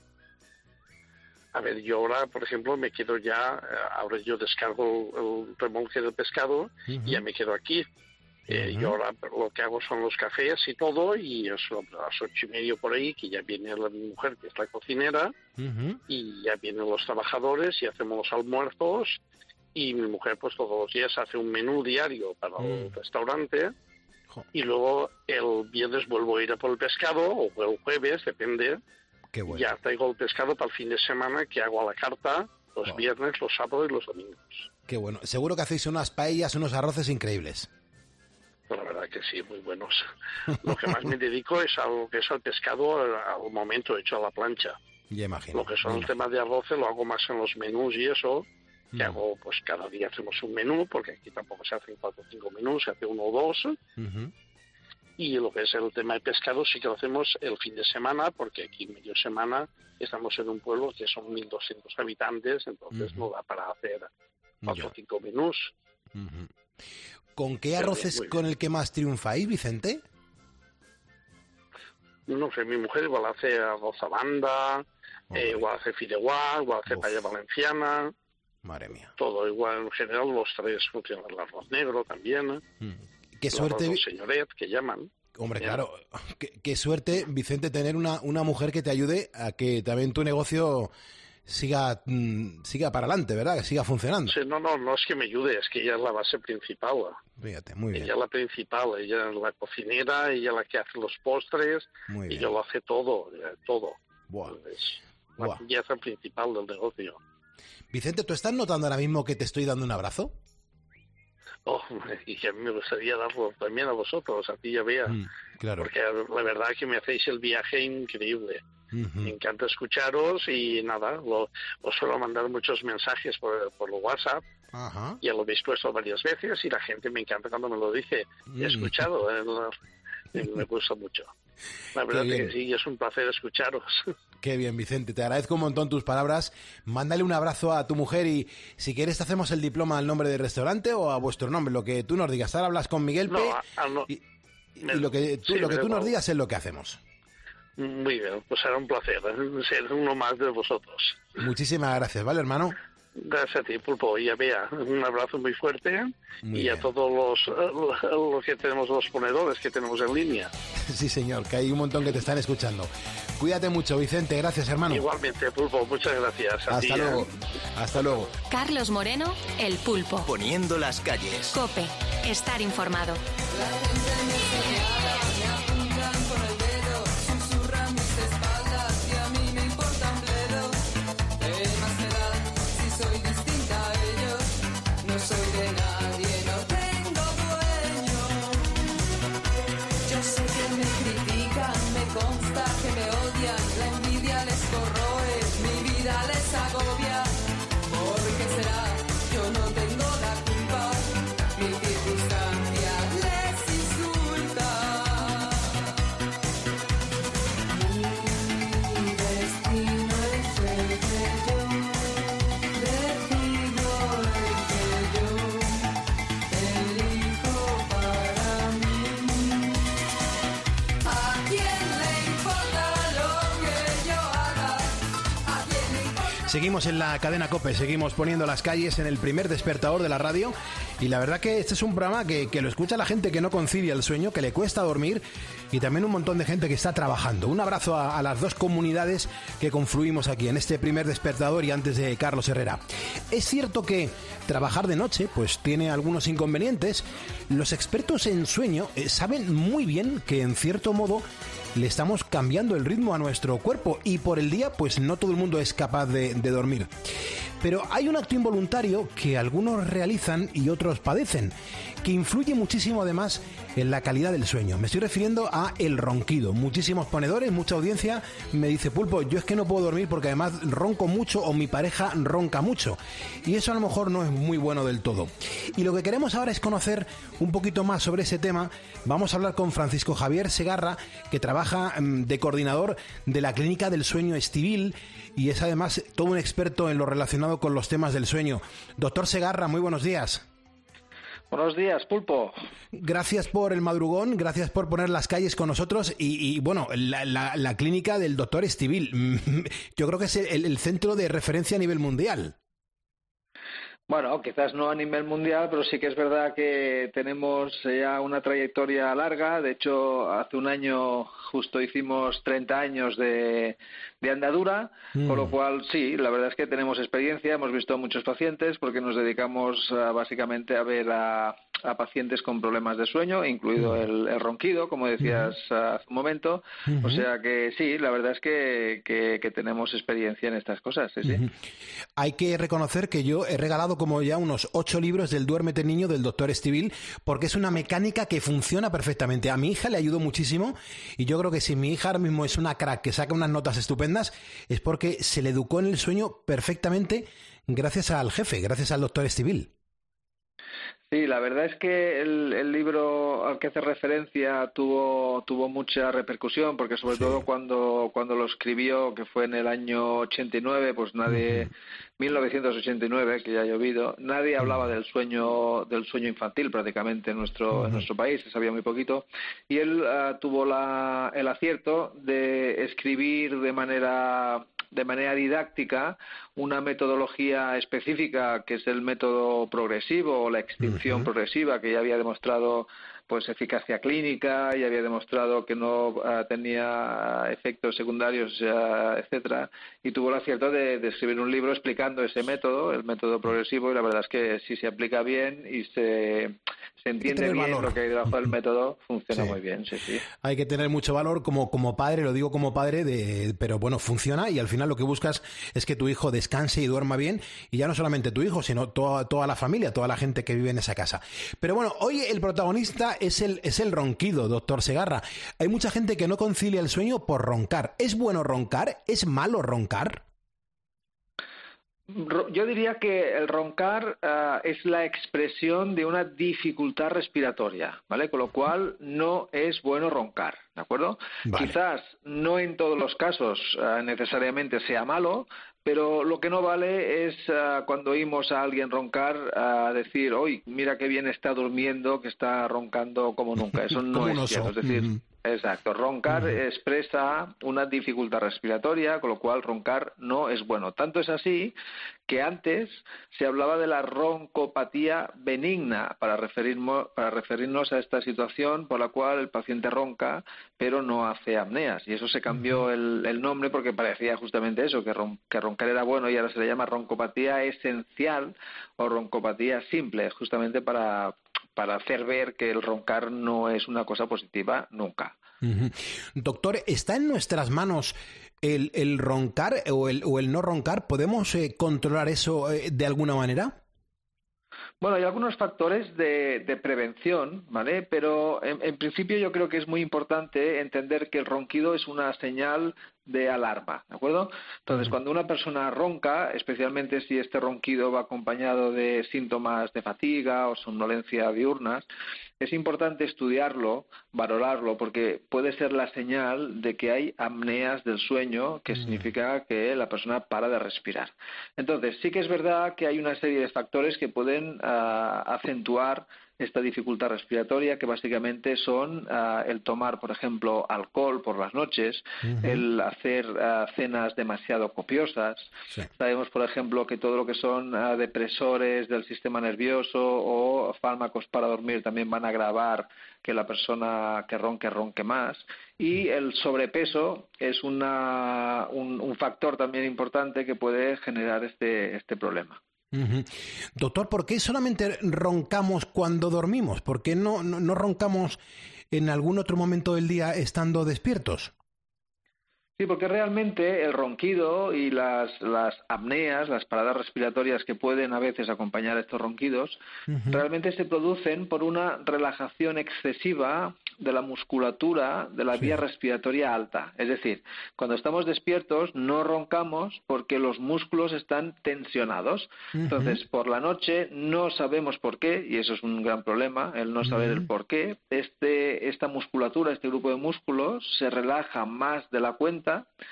[SPEAKER 11] A ver, yo ahora, por ejemplo, me quedo ya, ahora yo descargo el, el remolque del pescado uh-huh. y ya me quedo aquí. Eh, uh-huh. Yo ahora lo que hago son los cafés y todo, y eso a las ocho y medio por ahí, que ya viene la, mi mujer, que es la cocinera, uh-huh. y ya vienen los trabajadores y hacemos los almuerzos, y mi mujer pues todos los días hace un menú diario para uh-huh. el restaurante, uh-huh. y luego el viernes vuelvo a ir a por el pescado, o el jueves, depende,
[SPEAKER 3] Qué bueno.
[SPEAKER 11] ya traigo el pescado para el fin de semana, que hago a la carta, los wow. viernes, los sábados y los domingos.
[SPEAKER 3] Qué bueno. Seguro que hacéis unas paellas, unos arroces increíbles.
[SPEAKER 11] La verdad que sí, muy buenos. Lo que más me dedico es a lo que es al pescado al, al momento hecho a la plancha.
[SPEAKER 3] Ya imagino.
[SPEAKER 11] Lo que son el tema de arroces lo hago más en los menús y eso, que mm. hago, pues cada día hacemos un menú, porque aquí tampoco se hacen cuatro o cinco menús, se hace uno o dos. Uh-huh. Y lo que es el tema de pescado sí que lo hacemos el fin de semana, porque aquí medio semana estamos en un pueblo que son mil doscientos habitantes, entonces uh-huh. no da para hacer cuatro o cinco menús.
[SPEAKER 3] Uh-huh. ¿Con qué arroz es con el que más triunfáis, Vicente?
[SPEAKER 11] No sé, mi mujer igual hace arroz a banda, eh, igual hace fideuà, igual hace paella valenciana.
[SPEAKER 3] Madre mía.
[SPEAKER 11] Todo igual, en general los tres funcionan. El arroz negro también.
[SPEAKER 3] Mm. Qué suerte.
[SPEAKER 11] El señoret, que llaman.
[SPEAKER 3] Hombre, Bien. claro. Qué, qué suerte, Vicente, tener una, una mujer que te ayude a que también tu negocio siga mmm, siga para adelante, ¿verdad? Que siga funcionando.
[SPEAKER 11] Sí, no, no, no es que me ayude, es que ella es la base principal.
[SPEAKER 3] Fíjate, muy bien.
[SPEAKER 11] Ella es la principal, ella es la cocinera, ella es la que hace los postres, muy bien. Ella lo hace todo, todo.
[SPEAKER 3] Buah.
[SPEAKER 11] Es la pieza principal del negocio.
[SPEAKER 3] Vicente, ¿tú estás notando ahora mismo que te estoy dando un abrazo?
[SPEAKER 11] Oh, y que a mí me gustaría darlo también a vosotros, a ti ya vea.
[SPEAKER 3] Mm, claro.
[SPEAKER 11] Porque la verdad es que me hacéis el viaje increíble. Uh-huh. Me encanta escucharos y nada, lo, os suelo mandar muchos mensajes por, por WhatsApp. Uh-huh. Ya lo habéis puesto varias veces y la gente me encanta cuando me lo dice. He escuchado, uh-huh. eh, me gusta mucho. La verdad es que sí, es un placer escucharos.
[SPEAKER 3] Qué bien, Vicente, te agradezco un montón tus palabras. Mándale un abrazo a tu mujer y si quieres te hacemos el diploma al nombre del restaurante o a vuestro nombre, lo que tú nos digas. Ahora hablas con Miguel P.
[SPEAKER 11] No, a, no.
[SPEAKER 3] y, y lo que tú, sí, lo que tú nos digas es lo que hacemos.
[SPEAKER 11] Muy bien, pues será un placer ser uno más de vosotros.
[SPEAKER 3] Muchísimas gracias, ¿vale, hermano?
[SPEAKER 11] Gracias a ti, Pulpo. Y a Bea, un abrazo muy fuerte. Muy y bien. A todos los, los que tenemos, los ponedores que tenemos en línea.
[SPEAKER 3] Sí, señor, que hay un montón que te están escuchando. Cuídate mucho, Vicente. Gracias, hermano.
[SPEAKER 11] Igualmente, Pulpo. Muchas gracias. A
[SPEAKER 3] Hasta
[SPEAKER 11] ti,
[SPEAKER 3] luego.
[SPEAKER 11] ¿eh?
[SPEAKER 3] Hasta luego.
[SPEAKER 1] Carlos Moreno, El Pulpo.
[SPEAKER 8] Poniendo las calles.
[SPEAKER 1] COPE. Estar informado.
[SPEAKER 3] Seguimos en la cadena COPE, seguimos poniendo las calles en el primer despertador de la radio y la verdad que este es un programa que, que lo escucha la gente que no concilia el sueño, que le cuesta dormir y también un montón de gente que está trabajando. Un abrazo a, a las dos comunidades que confluimos aquí en este primer despertador y antes de Carlos Herrera. Es cierto que trabajar de noche pues tiene algunos inconvenientes. Los expertos en sueño eh, saben muy bien que en cierto modo le estamos cambiando el ritmo a nuestro cuerpo y por el día pues no todo el mundo es capaz de, de dormir. Pero hay un acto involuntario que algunos realizan y otros padecen, que influye muchísimo además en la calidad del sueño. Me estoy refiriendo a el ronquido. Muchísimos ponedores, mucha audiencia me dice: Pulpo, yo es que no puedo dormir porque además ronco mucho o mi pareja ronca mucho. Y eso a lo mejor no es muy bueno del todo. Y lo que queremos ahora es conocer un poquito más sobre ese tema. Vamos a hablar con Francisco Javier Segarra, que trabaja de coordinador de la Clínica del Sueño Estibil y es además todo un experto en lo relacionado con los temas del sueño. Doctor Segarra, muy buenos días.
[SPEAKER 12] Buenos días, Pulpo.
[SPEAKER 3] Gracias por el madrugón, gracias por poner las calles con nosotros y, y bueno, la, la, la clínica del doctor Estibil, yo creo que es el, el centro de referencia a nivel mundial.
[SPEAKER 12] Bueno, quizás no a nivel mundial, pero sí que es verdad que tenemos ya una trayectoria larga. De hecho, hace un año justo hicimos treinta años de, de andadura, mm. con lo cual sí, la verdad es que tenemos experiencia, hemos visto a muchos pacientes porque nos dedicamos a, básicamente a ver a, a pacientes con problemas de sueño, incluido mm. el, el ronquido, como decías mm. hace un momento. Mm-hmm. O sea que sí, la verdad es que, que, que tenemos experiencia en estas cosas. Sí, mm-hmm. sí.
[SPEAKER 3] Hay que reconocer que yo he regalado como ya unos ocho libros del Duérmete Niño del doctor Estibil, porque es una mecánica que funciona perfectamente. A mi hija le ayudó muchísimo y yo creo que si mi hija ahora mismo es una crack que saca unas notas estupendas es porque se le educó en el sueño perfectamente gracias al jefe, gracias al doctor Estibil.
[SPEAKER 12] Sí, la verdad es que el, el libro al que hace referencia tuvo tuvo mucha repercusión, porque sobre sí. todo cuando cuando lo escribió, que fue en el año ochenta y nueve, pues nadie, uh-huh. mil novecientos ochenta y nueve, que ya ha llovido, nadie hablaba del sueño del sueño infantil prácticamente en nuestro uh-huh. en nuestro país, se sabía muy poquito, y él uh, tuvo la, el acierto de escribir de manera de manera didáctica una metodología específica, que es el método progresivo o la extinción uh-huh. progresiva, que ya había demostrado pues eficacia clínica, y había demostrado que no uh, tenía efectos secundarios, uh, etcétera, y tuvo el acierto de, de escribir un libro explicando ese método, el método progresivo, y la verdad es que si se aplica bien y se, se entiende bien valor. Lo que hay debajo del método, funciona sí. muy bien, sí, sí.
[SPEAKER 3] Hay que tener mucho valor como, como padre, lo digo como padre, de, pero bueno, funciona, y al final lo que buscas es que tu hijo descanse y duerma bien, y ya no solamente tu hijo, sino toda, toda la familia, toda la gente que vive en esa casa. Pero bueno, hoy el protagonista es el, es el ronquido, doctor Segarra. Hay mucha gente que no concilia el sueño por roncar. ¿Es bueno roncar? ¿Es malo roncar?
[SPEAKER 12] Yo diría que el roncar uh, es la expresión de una dificultad respiratoria, ¿vale? Con lo cual no es bueno roncar, ¿de acuerdo? Vale. Quizás no en todos los casos uh, necesariamente sea malo, pero lo que no vale es uh, cuando oímos a alguien roncar uh, decir, oye, mira qué bien está durmiendo, que está roncando como nunca. Eso no es cierto. Es decir, mm-hmm. exacto, roncar uh-huh. expresa una dificultad respiratoria, con lo cual roncar no es bueno. Tanto es así que antes se hablaba de la roncopatía benigna para referirnos, para referirnos a esta situación por la cual el paciente ronca pero no hace apneas, y eso se cambió uh-huh. el, el nombre porque parecía justamente eso, que, ron, que roncar era bueno, y ahora se le llama roncopatía esencial o roncopatía simple, justamente para para hacer ver que el roncar no es una cosa positiva nunca.
[SPEAKER 3] Uh-huh. Doctor, ¿está en nuestras manos el, el roncar o el, o el no roncar? ¿Podemos eh, controlar eso eh, de alguna manera?
[SPEAKER 12] Bueno, hay algunos factores de, de prevención, ¿vale? Pero en, en principio yo creo que es muy importante entender que el ronquido es una señal de alarma, ¿de acuerdo? Entonces, cuando una persona ronca, especialmente si este ronquido va acompañado de síntomas de fatiga o somnolencia diurnas, es importante estudiarlo, valorarlo, porque puede ser la señal de que hay apneas del sueño, que significa que la persona para de respirar. Entonces, sí que es verdad que hay una serie de factores que pueden uh, acentuar esta dificultad respiratoria, que básicamente son uh, el tomar, por ejemplo, alcohol por las noches, uh-huh. el hacer uh, cenas demasiado copiosas. Sí. Sabemos, por ejemplo, que todo lo que son uh, depresores del sistema nervioso o fármacos para dormir también van a agravar que la persona que ronque, ronque más. Y el sobrepeso es una, un, un factor también importante que puede generar este, este problema.
[SPEAKER 3] Uh-huh. Doctor, ¿por qué solamente roncamos cuando dormimos? ¿Por qué no, no, no roncamos en algún otro momento del día estando despiertos?
[SPEAKER 12] Sí, porque realmente el ronquido y las, las apneas, las paradas respiratorias que pueden a veces acompañar estos ronquidos, uh-huh. realmente se producen por una relajación excesiva de la musculatura de la sí. vía respiratoria alta. Es decir, cuando estamos despiertos no roncamos porque los músculos están tensionados. Uh-huh. Entonces, por la noche no sabemos por qué, y eso es un gran problema, el no saber uh-huh. el por qué. Este, esta musculatura, este grupo de músculos, se relaja más de la cuenta,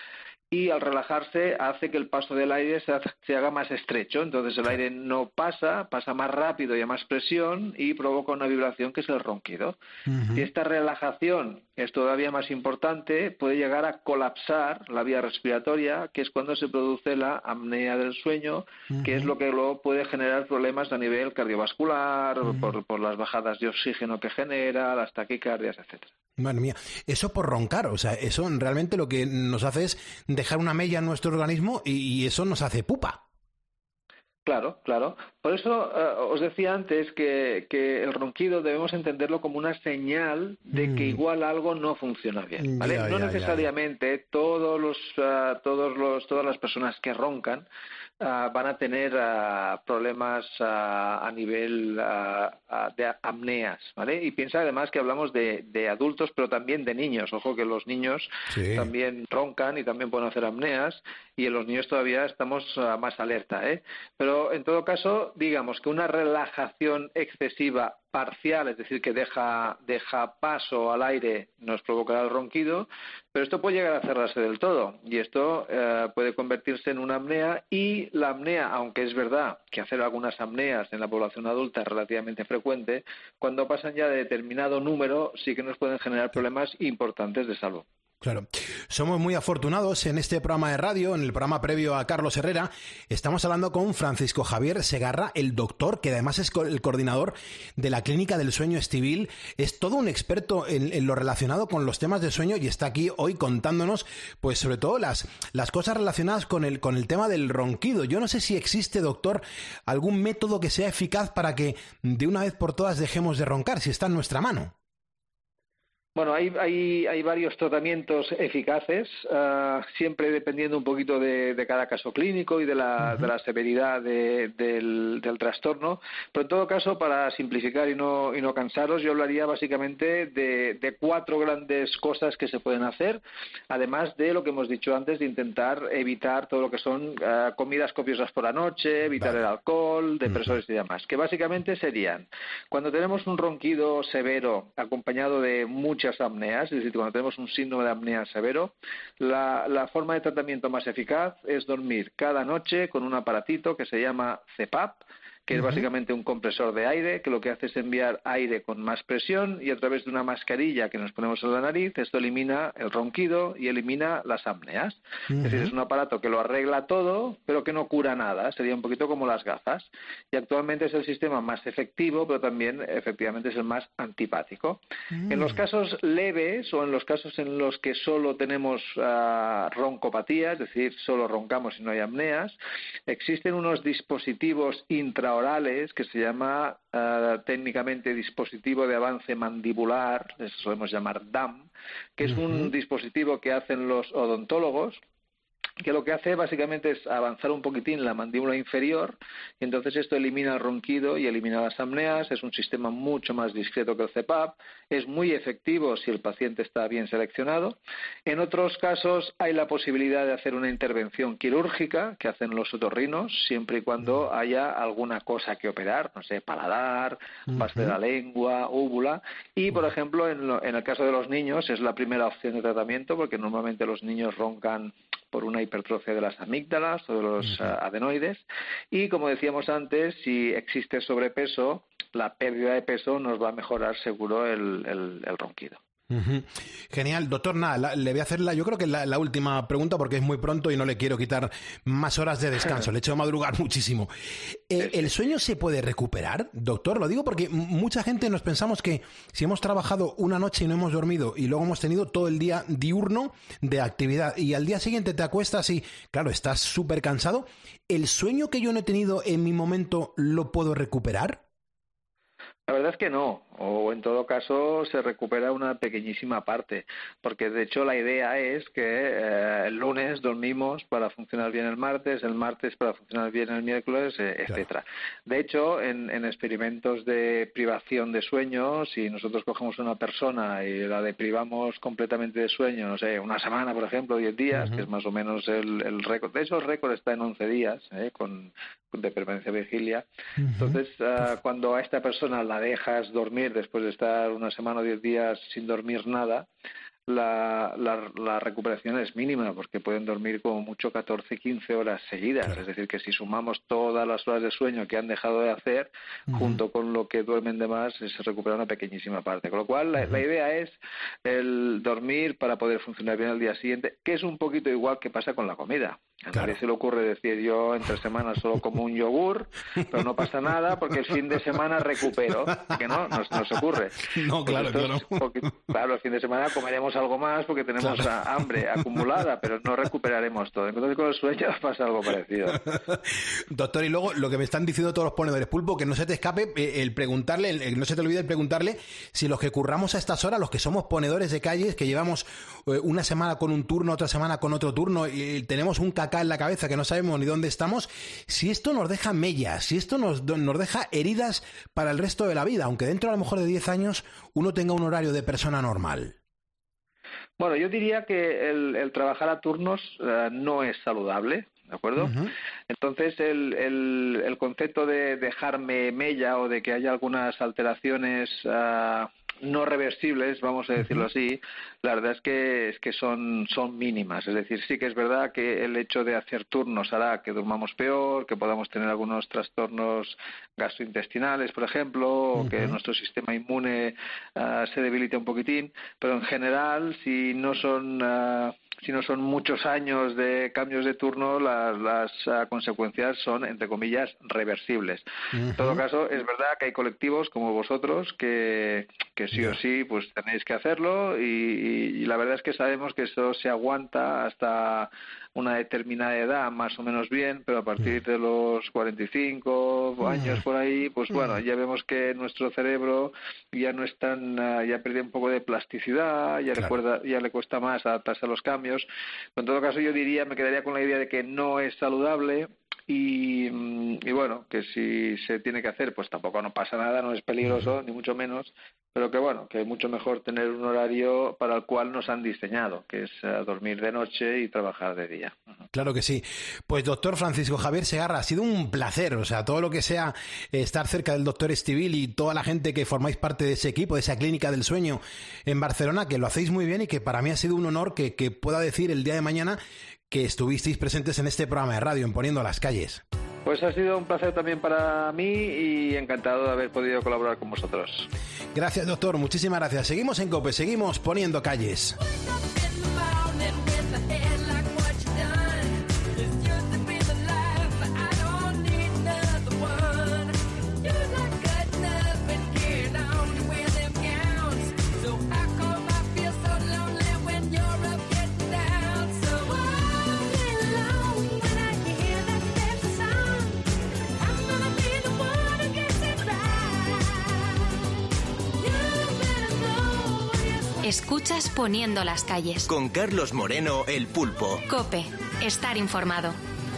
[SPEAKER 12] y al relajarse hace que el paso del aire se, se haga más estrecho. Entonces el aire no pasa, pasa más rápido y a más presión y provoca una vibración que es el ronquido. Uh-huh. Si esta relajación es todavía más importante, puede llegar a colapsar la vía respiratoria, que es cuando se produce la apnea del sueño, uh-huh. que es lo que luego puede generar problemas a nivel cardiovascular, uh-huh. por, por las bajadas de oxígeno que genera, las taquicardias, etcétera.
[SPEAKER 3] Madre mía, eso por roncar, o sea, eso realmente lo que nos hace es dejar una mella en nuestro organismo y, y eso nos hace pupa.
[SPEAKER 12] Claro, claro. Por eso uh, os decía antes que, que el ronquido debemos entenderlo como una señal de mm. que igual algo no funciona bien, ¿vale? Ya, no ya, necesariamente ya, ya. todos los, uh, todos los, todas las personas que roncan uh, van a tener uh, problemas uh, a nivel uh, uh, de apneas, ¿vale? Y piensa además que hablamos de, de adultos, pero también de niños. Ojo que los niños sí. también roncan y también pueden hacer apneas, y en los niños todavía estamos uh, más alerta, ¿eh? Pero en todo caso, digamos que una relajación excesiva parcial, es decir, que deja, deja paso al aire, nos provocará el ronquido, pero esto puede llegar a cerrarse del todo, y esto eh, puede convertirse en una apnea, y la apnea, aunque es verdad que hacer algunas apneas en la población adulta es relativamente frecuente, cuando pasan ya de determinado número sí que nos pueden generar problemas importantes de salud.
[SPEAKER 3] Claro. Somos muy afortunados en este programa de radio, en el programa previo a Carlos Herrera. Estamos hablando con Francisco Javier Segarra, el doctor, que además es el coordinador de la Clínica del Sueño Estibil. Es todo un experto en, en lo relacionado con los temas de sueño y está aquí hoy contándonos, pues sobre todo las, las cosas relacionadas con el, con el tema del ronquido. Yo no sé si existe, doctor, algún método que sea eficaz para que de una vez por todas dejemos de roncar, si está en nuestra mano.
[SPEAKER 12] Bueno, hay, hay, hay varios tratamientos eficaces, uh, siempre dependiendo un poquito de, de cada caso clínico y de la, uh-huh. de la severidad de, del, del trastorno. Pero en todo caso, para simplificar y no, y no cansaros, yo hablaría básicamente de, de cuatro grandes cosas que se pueden hacer, además de lo que hemos dicho antes, de intentar evitar todo lo que son uh, comidas copiosas por la noche, evitar vale. el alcohol, depresores uh-huh. y demás, que básicamente serían, cuando tenemos un ronquido severo acompañado de muchas apneas, es decir, cuando tenemos un síndrome de apnea severo, la, la forma de tratamiento más eficaz es dormir cada noche con un aparatito que se llama C PAP, que es básicamente un compresor de aire, que lo que hace es enviar aire con más presión, y a través de una mascarilla que nos ponemos en la nariz, esto elimina el ronquido y elimina las apneas. Uh-huh. Es decir, es un aparato que lo arregla todo, pero que no cura nada, sería un poquito como las gafas. Y actualmente es el sistema más efectivo, pero también efectivamente es el más antipático. Uh-huh. En los casos leves o en los casos en los que solo tenemos uh, roncopatía, es decir, solo roncamos y no hay apneas, existen unos dispositivos intra orales que se llama uh, técnicamente dispositivo de avance mandibular, eso solemos llamar D A M, que es uh-huh. un dispositivo que hacen los odontólogos, que lo que hace básicamente es avanzar un poquitín la mandíbula inferior, y entonces esto elimina el ronquido y elimina las apneas. Es un sistema mucho más discreto que el C PAP, es muy efectivo si el paciente está bien seleccionado. En otros casos hay la posibilidad de hacer una intervención quirúrgica que hacen los otorrinos, siempre y cuando haya alguna cosa que operar, no sé, paladar, base de la lengua, úvula, y por ejemplo en, lo, en el caso de los niños es la primera opción de tratamiento, porque normalmente los niños roncan por una hipertrofia de las amígdalas o de los uh-huh. uh, adenoides, y como decíamos antes, si existe sobrepeso, la pérdida de peso nos va a mejorar seguro el, el, el ronquido.
[SPEAKER 3] Uh-huh. Genial, doctor. Nada, la, le voy a hacer la, yo creo que la, la última pregunta, porque es muy pronto y no le quiero quitar más horas de descanso. Le he hecho madrugar muchísimo. Eh, ¿El sueño se puede recuperar, doctor? Lo digo porque mucha gente nos pensamos que si hemos trabajado una noche y no hemos dormido y luego hemos tenido todo el día diurno de actividad y al día siguiente te acuestas y, claro, estás súper cansado, ¿el sueño que yo no he tenido en mi momento lo puedo recuperar?
[SPEAKER 12] La verdad es que no, o en todo caso se recupera una pequeñísima parte, porque de hecho la idea es que eh, el lunes dormimos para funcionar bien el martes, el martes para funcionar bien el miércoles, eh, etcétera. Claro. De hecho, en, en experimentos de privación de sueño, si nosotros cogemos una persona y la deprivamos completamente de sueño, no sé, una semana, por ejemplo, diez días, uh-huh. que es más o menos el, el récord. De hecho, el récord está en once días, eh, con de permanencia vigilia. Uh-huh. Entonces, uh, cuando a esta persona la dejas dormir después de estar una semana o diez días sin dormir nada, la, la, la recuperación es mínima, porque pueden dormir como mucho catorce, quince horas seguidas. Claro. Es decir, que si sumamos todas las horas de sueño que han dejado de hacer, uh-huh. junto con lo que duermen de más, se recupera una pequeñísima parte. Con lo cual, la, uh-huh. la idea es el dormir para poder funcionar bien al día siguiente, que es un poquito igual que pasa con la comida. A claro. nadie se le ocurre decir, yo entre semanas solo como un yogur, pero no pasa nada porque el fin de semana recupero, que no, no, no se ocurre.
[SPEAKER 3] No, claro,
[SPEAKER 12] pues
[SPEAKER 3] claro.
[SPEAKER 12] Porque, claro, el fin de semana comeremos algo más porque tenemos claro. hambre acumulada, pero no recuperaremos todo. Entonces con el sueño pasa algo parecido.
[SPEAKER 3] Doctor, y luego lo que me están diciendo todos los ponedores pulpo, que no se te escape el preguntarle, el, no se te olvide el preguntarle si los que curramos a estas horas, los que somos ponedores de calles, que llevamos una semana con un turno, otra semana con otro turno, y tenemos un cacao acá en la cabeza que no sabemos ni dónde estamos, si esto nos deja mellas, si esto nos, nos deja heridas para el resto de la vida, aunque dentro a lo mejor de diez años uno tenga un horario de persona normal.
[SPEAKER 12] Bueno, yo diría que el, el trabajar a turnos uh, no es saludable, ¿de acuerdo? Uh-huh. Entonces, el, el, el concepto de dejarme mella o de que haya algunas alteraciones uh, no reversibles, vamos a decirlo uh-huh. así, la verdad es que es que son son mínimas. Es decir, sí que es verdad que el hecho de hacer turnos hará que durmamos peor, que podamos tener algunos trastornos gastrointestinales, por ejemplo, uh-huh. o que nuestro sistema inmune uh, se debilite un poquitín, pero en general, si no son uh, si no son muchos años de cambios de turno, las, las uh, consecuencias son, entre comillas, reversibles. Uh-huh. En todo caso, es verdad que hay colectivos como vosotros que, que sí yeah. o sí pues tenéis que hacerlo y, y la verdad es que sabemos que eso se aguanta hasta una determinada edad, más o menos bien, pero a partir de los cuarenta y cinco años por ahí, pues bueno, ya vemos que nuestro cerebro ya no es tan, uh, ya pierde un poco de plasticidad, ya, claro. recuerda, ya le cuesta más adaptarse a los cambios. Pero en todo caso yo diría, me quedaría con la idea de que no es saludable y, y bueno, que si se tiene que hacer, pues tampoco no pasa nada, no es peligroso, uh-huh. ni mucho menos, pero que bueno, que es mucho mejor tener un horario para el cual nos han diseñado, que es uh, dormir de noche y trabajar de día. Uh-huh.
[SPEAKER 3] Claro que sí. Pues doctor Francisco Javier Segarra, ha sido un placer, o sea, todo lo que sea estar cerca del doctor Estivill y toda la gente que formáis parte de ese equipo, de esa clínica del sueño en Barcelona, que lo hacéis muy bien y que para mí ha sido un honor que, que pueda decir el día de mañana que estuvisteis presentes en este programa de radio, en Poniendo las Calles.
[SPEAKER 12] Pues ha sido un placer también para mí y encantado de haber podido colaborar con vosotros.
[SPEAKER 3] Gracias, doctor. Muchísimas gracias. Seguimos en COPE, seguimos poniendo calles.
[SPEAKER 1] Escuchas Poniendo las Calles.
[SPEAKER 8] Con Carlos Moreno, el Pulpo.
[SPEAKER 1] COPE. Estar informado.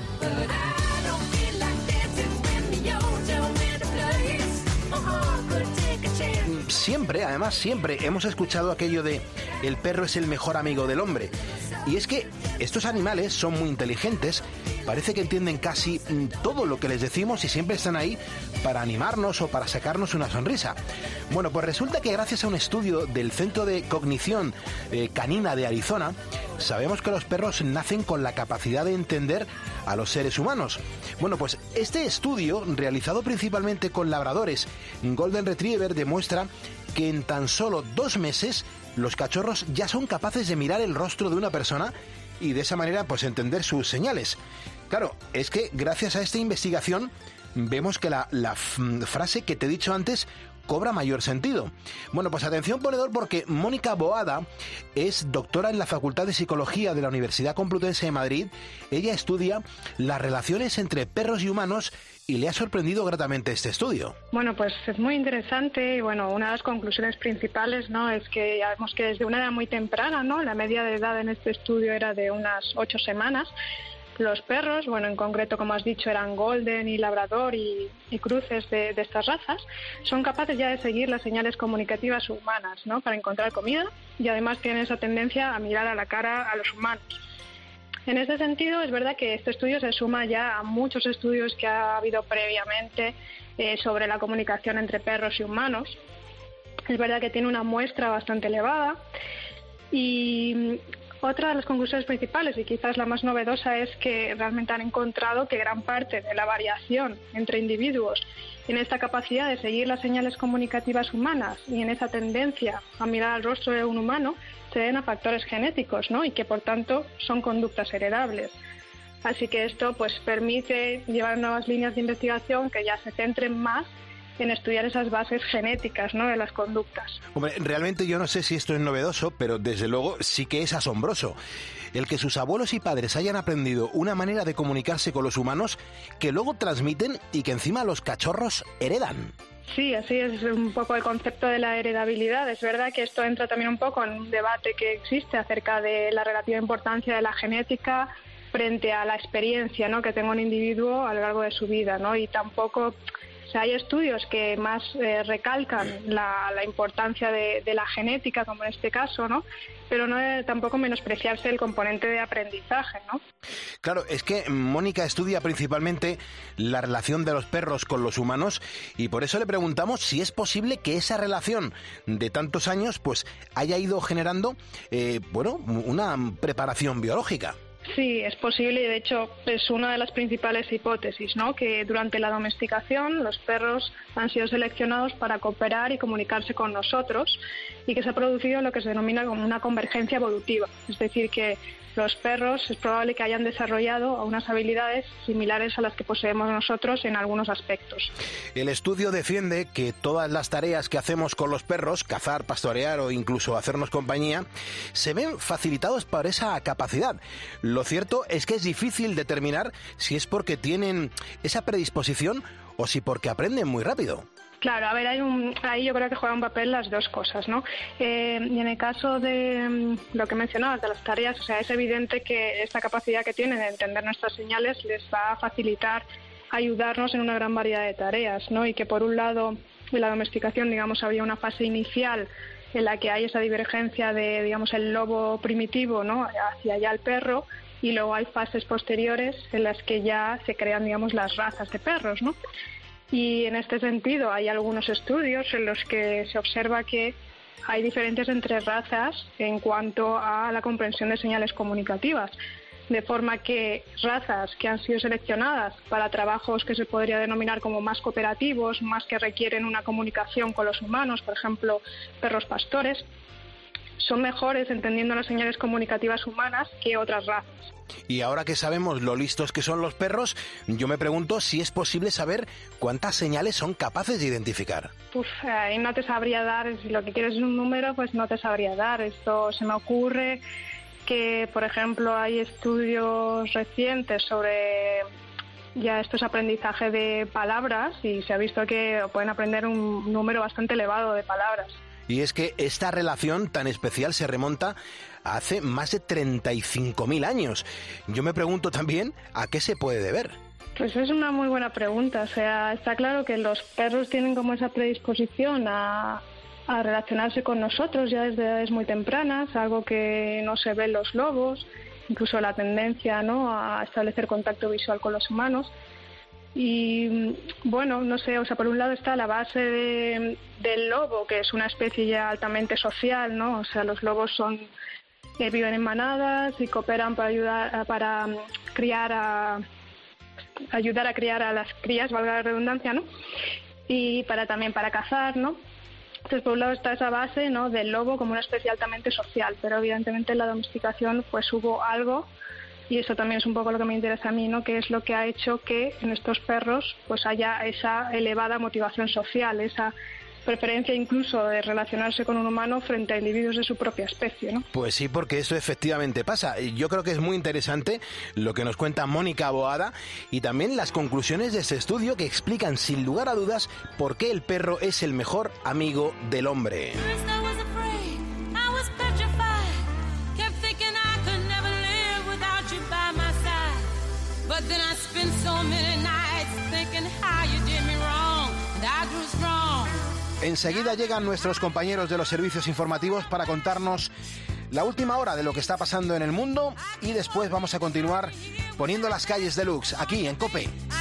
[SPEAKER 3] Siempre, además, siempre hemos escuchado aquello de el perro es el mejor amigo del hombre. Y es que estos animales son muy inteligentes, parece que entienden casi todo lo que les decimos y siempre están ahí para animarnos o para sacarnos una sonrisa. Bueno, pues resulta que gracias a un estudio del Centro de Cognición eh, Canina de Arizona, sabemos que los perros nacen con la capacidad de entender a los seres humanos. Bueno, pues este estudio, realizado principalmente con labradores Golden Retriever, demuestra que en tan solo dos meses los cachorros ya son capaces de mirar el rostro de una persona y de esa manera pues entender sus señales. Claro, es que gracias a esta investigación vemos que la, la f- frase que te he dicho antes cobra mayor sentido. Bueno, pues atención ponedor, porque Mónica Boada es doctora en la Facultad de Psicología de la Universidad Complutense de Madrid. Ella estudia las relaciones entre perros y humanos y le ha sorprendido gratamente este estudio.
[SPEAKER 13] Bueno, pues es muy interesante y bueno, una de las conclusiones principales, ¿no?, es que ya vemos que desde una edad muy temprana, ¿no?, la media de edad en este estudio era de unas ocho semanas. Los perros, bueno, en concreto, como has dicho, eran golden y labrador y, y cruces de, de estas razas, son capaces ya de seguir las señales comunicativas humanas, ¿no?, para encontrar comida, y además tienen esa tendencia a mirar a la cara a los humanos. En ese sentido, es verdad que este estudio se suma ya a muchos estudios que ha habido previamente eh, sobre la comunicación entre perros y humanos. Es verdad que tiene una muestra bastante elevada y otra de las conclusiones principales, y quizás la más novedosa, es que realmente han encontrado que gran parte de la variación entre individuos en esta capacidad de seguir las señales comunicativas humanas y en esa tendencia a mirar al rostro de un humano se deben a factores genéticos, ¿no?, y que por tanto son conductas heredables. Así que esto pues permite llevar nuevas líneas de investigación que ya se centren más en estudiar esas bases genéticas, ¿no?, de las conductas.
[SPEAKER 3] Hombre, realmente yo no sé si esto es novedoso, pero desde luego sí que es asombroso. El que sus abuelos y padres hayan aprendido una manera de comunicarse con los humanos que luego transmiten y que encima los cachorros heredan.
[SPEAKER 13] Sí, así es un poco el concepto de la heredabilidad. Es verdad que esto entra también un poco en un debate que existe acerca de la relativa importancia de la genética frente a la experiencia, ¿no?, que tenga un individuo a lo largo de su vida, ¿no? Y tampoco... O sea, hay estudios que más eh, recalcan la, la importancia de, de la genética, como en este caso, ¿no? Pero no debe tampoco menospreciarse el componente de aprendizaje, ¿no?
[SPEAKER 3] Claro, es que Mónica estudia principalmente la relación de los perros con los humanos y por eso le preguntamos si es posible que esa relación de tantos años pues haya ido generando, eh, bueno, una preparación biológica.
[SPEAKER 13] Sí, es posible y de hecho es una de las principales hipótesis, ¿no? Que durante la domesticación los perros han sido seleccionados para cooperar y comunicarse con nosotros y que se ha producido lo que se denomina como una convergencia evolutiva, es decir, que los perros es probable que hayan desarrollado unas habilidades similares a las que poseemos nosotros en algunos aspectos.
[SPEAKER 3] El estudio defiende que todas las tareas que hacemos con los perros, cazar, pastorear o incluso hacernos compañía, se ven facilitados por esa capacidad. Lo cierto es que es difícil determinar si es porque tienen esa predisposición o si porque aprenden muy rápido.
[SPEAKER 13] Claro, a ver, hay un, ahí yo creo que juegan un papel las dos cosas, ¿no? Eh, y en el caso de um, lo que mencionabas, de las tareas, o sea, es evidente que esta capacidad que tienen de entender nuestras señales les va a facilitar ayudarnos en una gran variedad de tareas, ¿no? Y que por un lado, en la domesticación, digamos, había una fase inicial en la que hay esa divergencia de, digamos, el lobo primitivo, ¿no?, hacia allá el perro, y luego hay fases posteriores en las que ya se crean, digamos, las razas de perros, ¿no? Y en este sentido hay algunos estudios en los que se observa que hay diferencias entre razas en cuanto a la comprensión de señales comunicativas, de forma que razas que han sido seleccionadas para trabajos que se podría denominar como más cooperativos, más que requieren una comunicación con los humanos, por ejemplo, perros pastores, son mejores entendiendo las señales comunicativas humanas que otras razas.
[SPEAKER 3] Y ahora que sabemos lo listos que son los perros, yo me pregunto si es posible saber cuántas señales son capaces de identificar.
[SPEAKER 13] Uf, ahí no te sabría dar, si lo que quieres es un número, pues no te sabría dar. Esto se me ocurre que, por ejemplo, hay estudios recientes sobre ya estos aprendizaje de palabras y se ha visto que pueden aprender un número bastante elevado de palabras.
[SPEAKER 3] Y es que esta relación tan especial se remonta a hace más de treinta y cinco mil años. Yo me pregunto también a qué se puede deber.
[SPEAKER 13] Pues es una muy buena pregunta. O sea, está claro que los perros tienen como esa predisposición a, a relacionarse con nosotros ya desde edades muy tempranas, algo que no se ve en los lobos, incluso la tendencia, ¿no?, a establecer contacto visual con los humanos. Y bueno, no sé, o sea, por un lado está la base de, del lobo, que es una especie ya altamente social, ¿no? O sea, los lobos son eh, viven en manadas y cooperan para ayudar para um, criar a ayudar a criar a las crías, valga la redundancia, ¿no? Y para también para cazar, ¿no? Entonces, por un lado está esa base, ¿no?, del lobo como una especie altamente social, pero evidentemente en la domesticación pues hubo algo. Y eso también es un poco lo que me interesa a mí, ¿no?, que es lo que ha hecho que en estos perros pues haya esa elevada motivación social, esa preferencia incluso de relacionarse con un humano frente a individuos de su propia especie, ¿no?
[SPEAKER 3] Pues sí, porque eso efectivamente pasa. Yo creo que es muy interesante lo que nos cuenta Mónica Boada y también las conclusiones de este estudio que explican sin lugar a dudas por qué el perro es el mejor amigo del hombre.
[SPEAKER 2] But then I spent so many nights thinking how you did me wrong, and I grew strong.
[SPEAKER 3] Enseguida llegan nuestros compañeros de los servicios informativos para contarnos la última hora de lo que está pasando en el mundo y después vamos a continuar poniendo las calles deluxe aquí en COPE.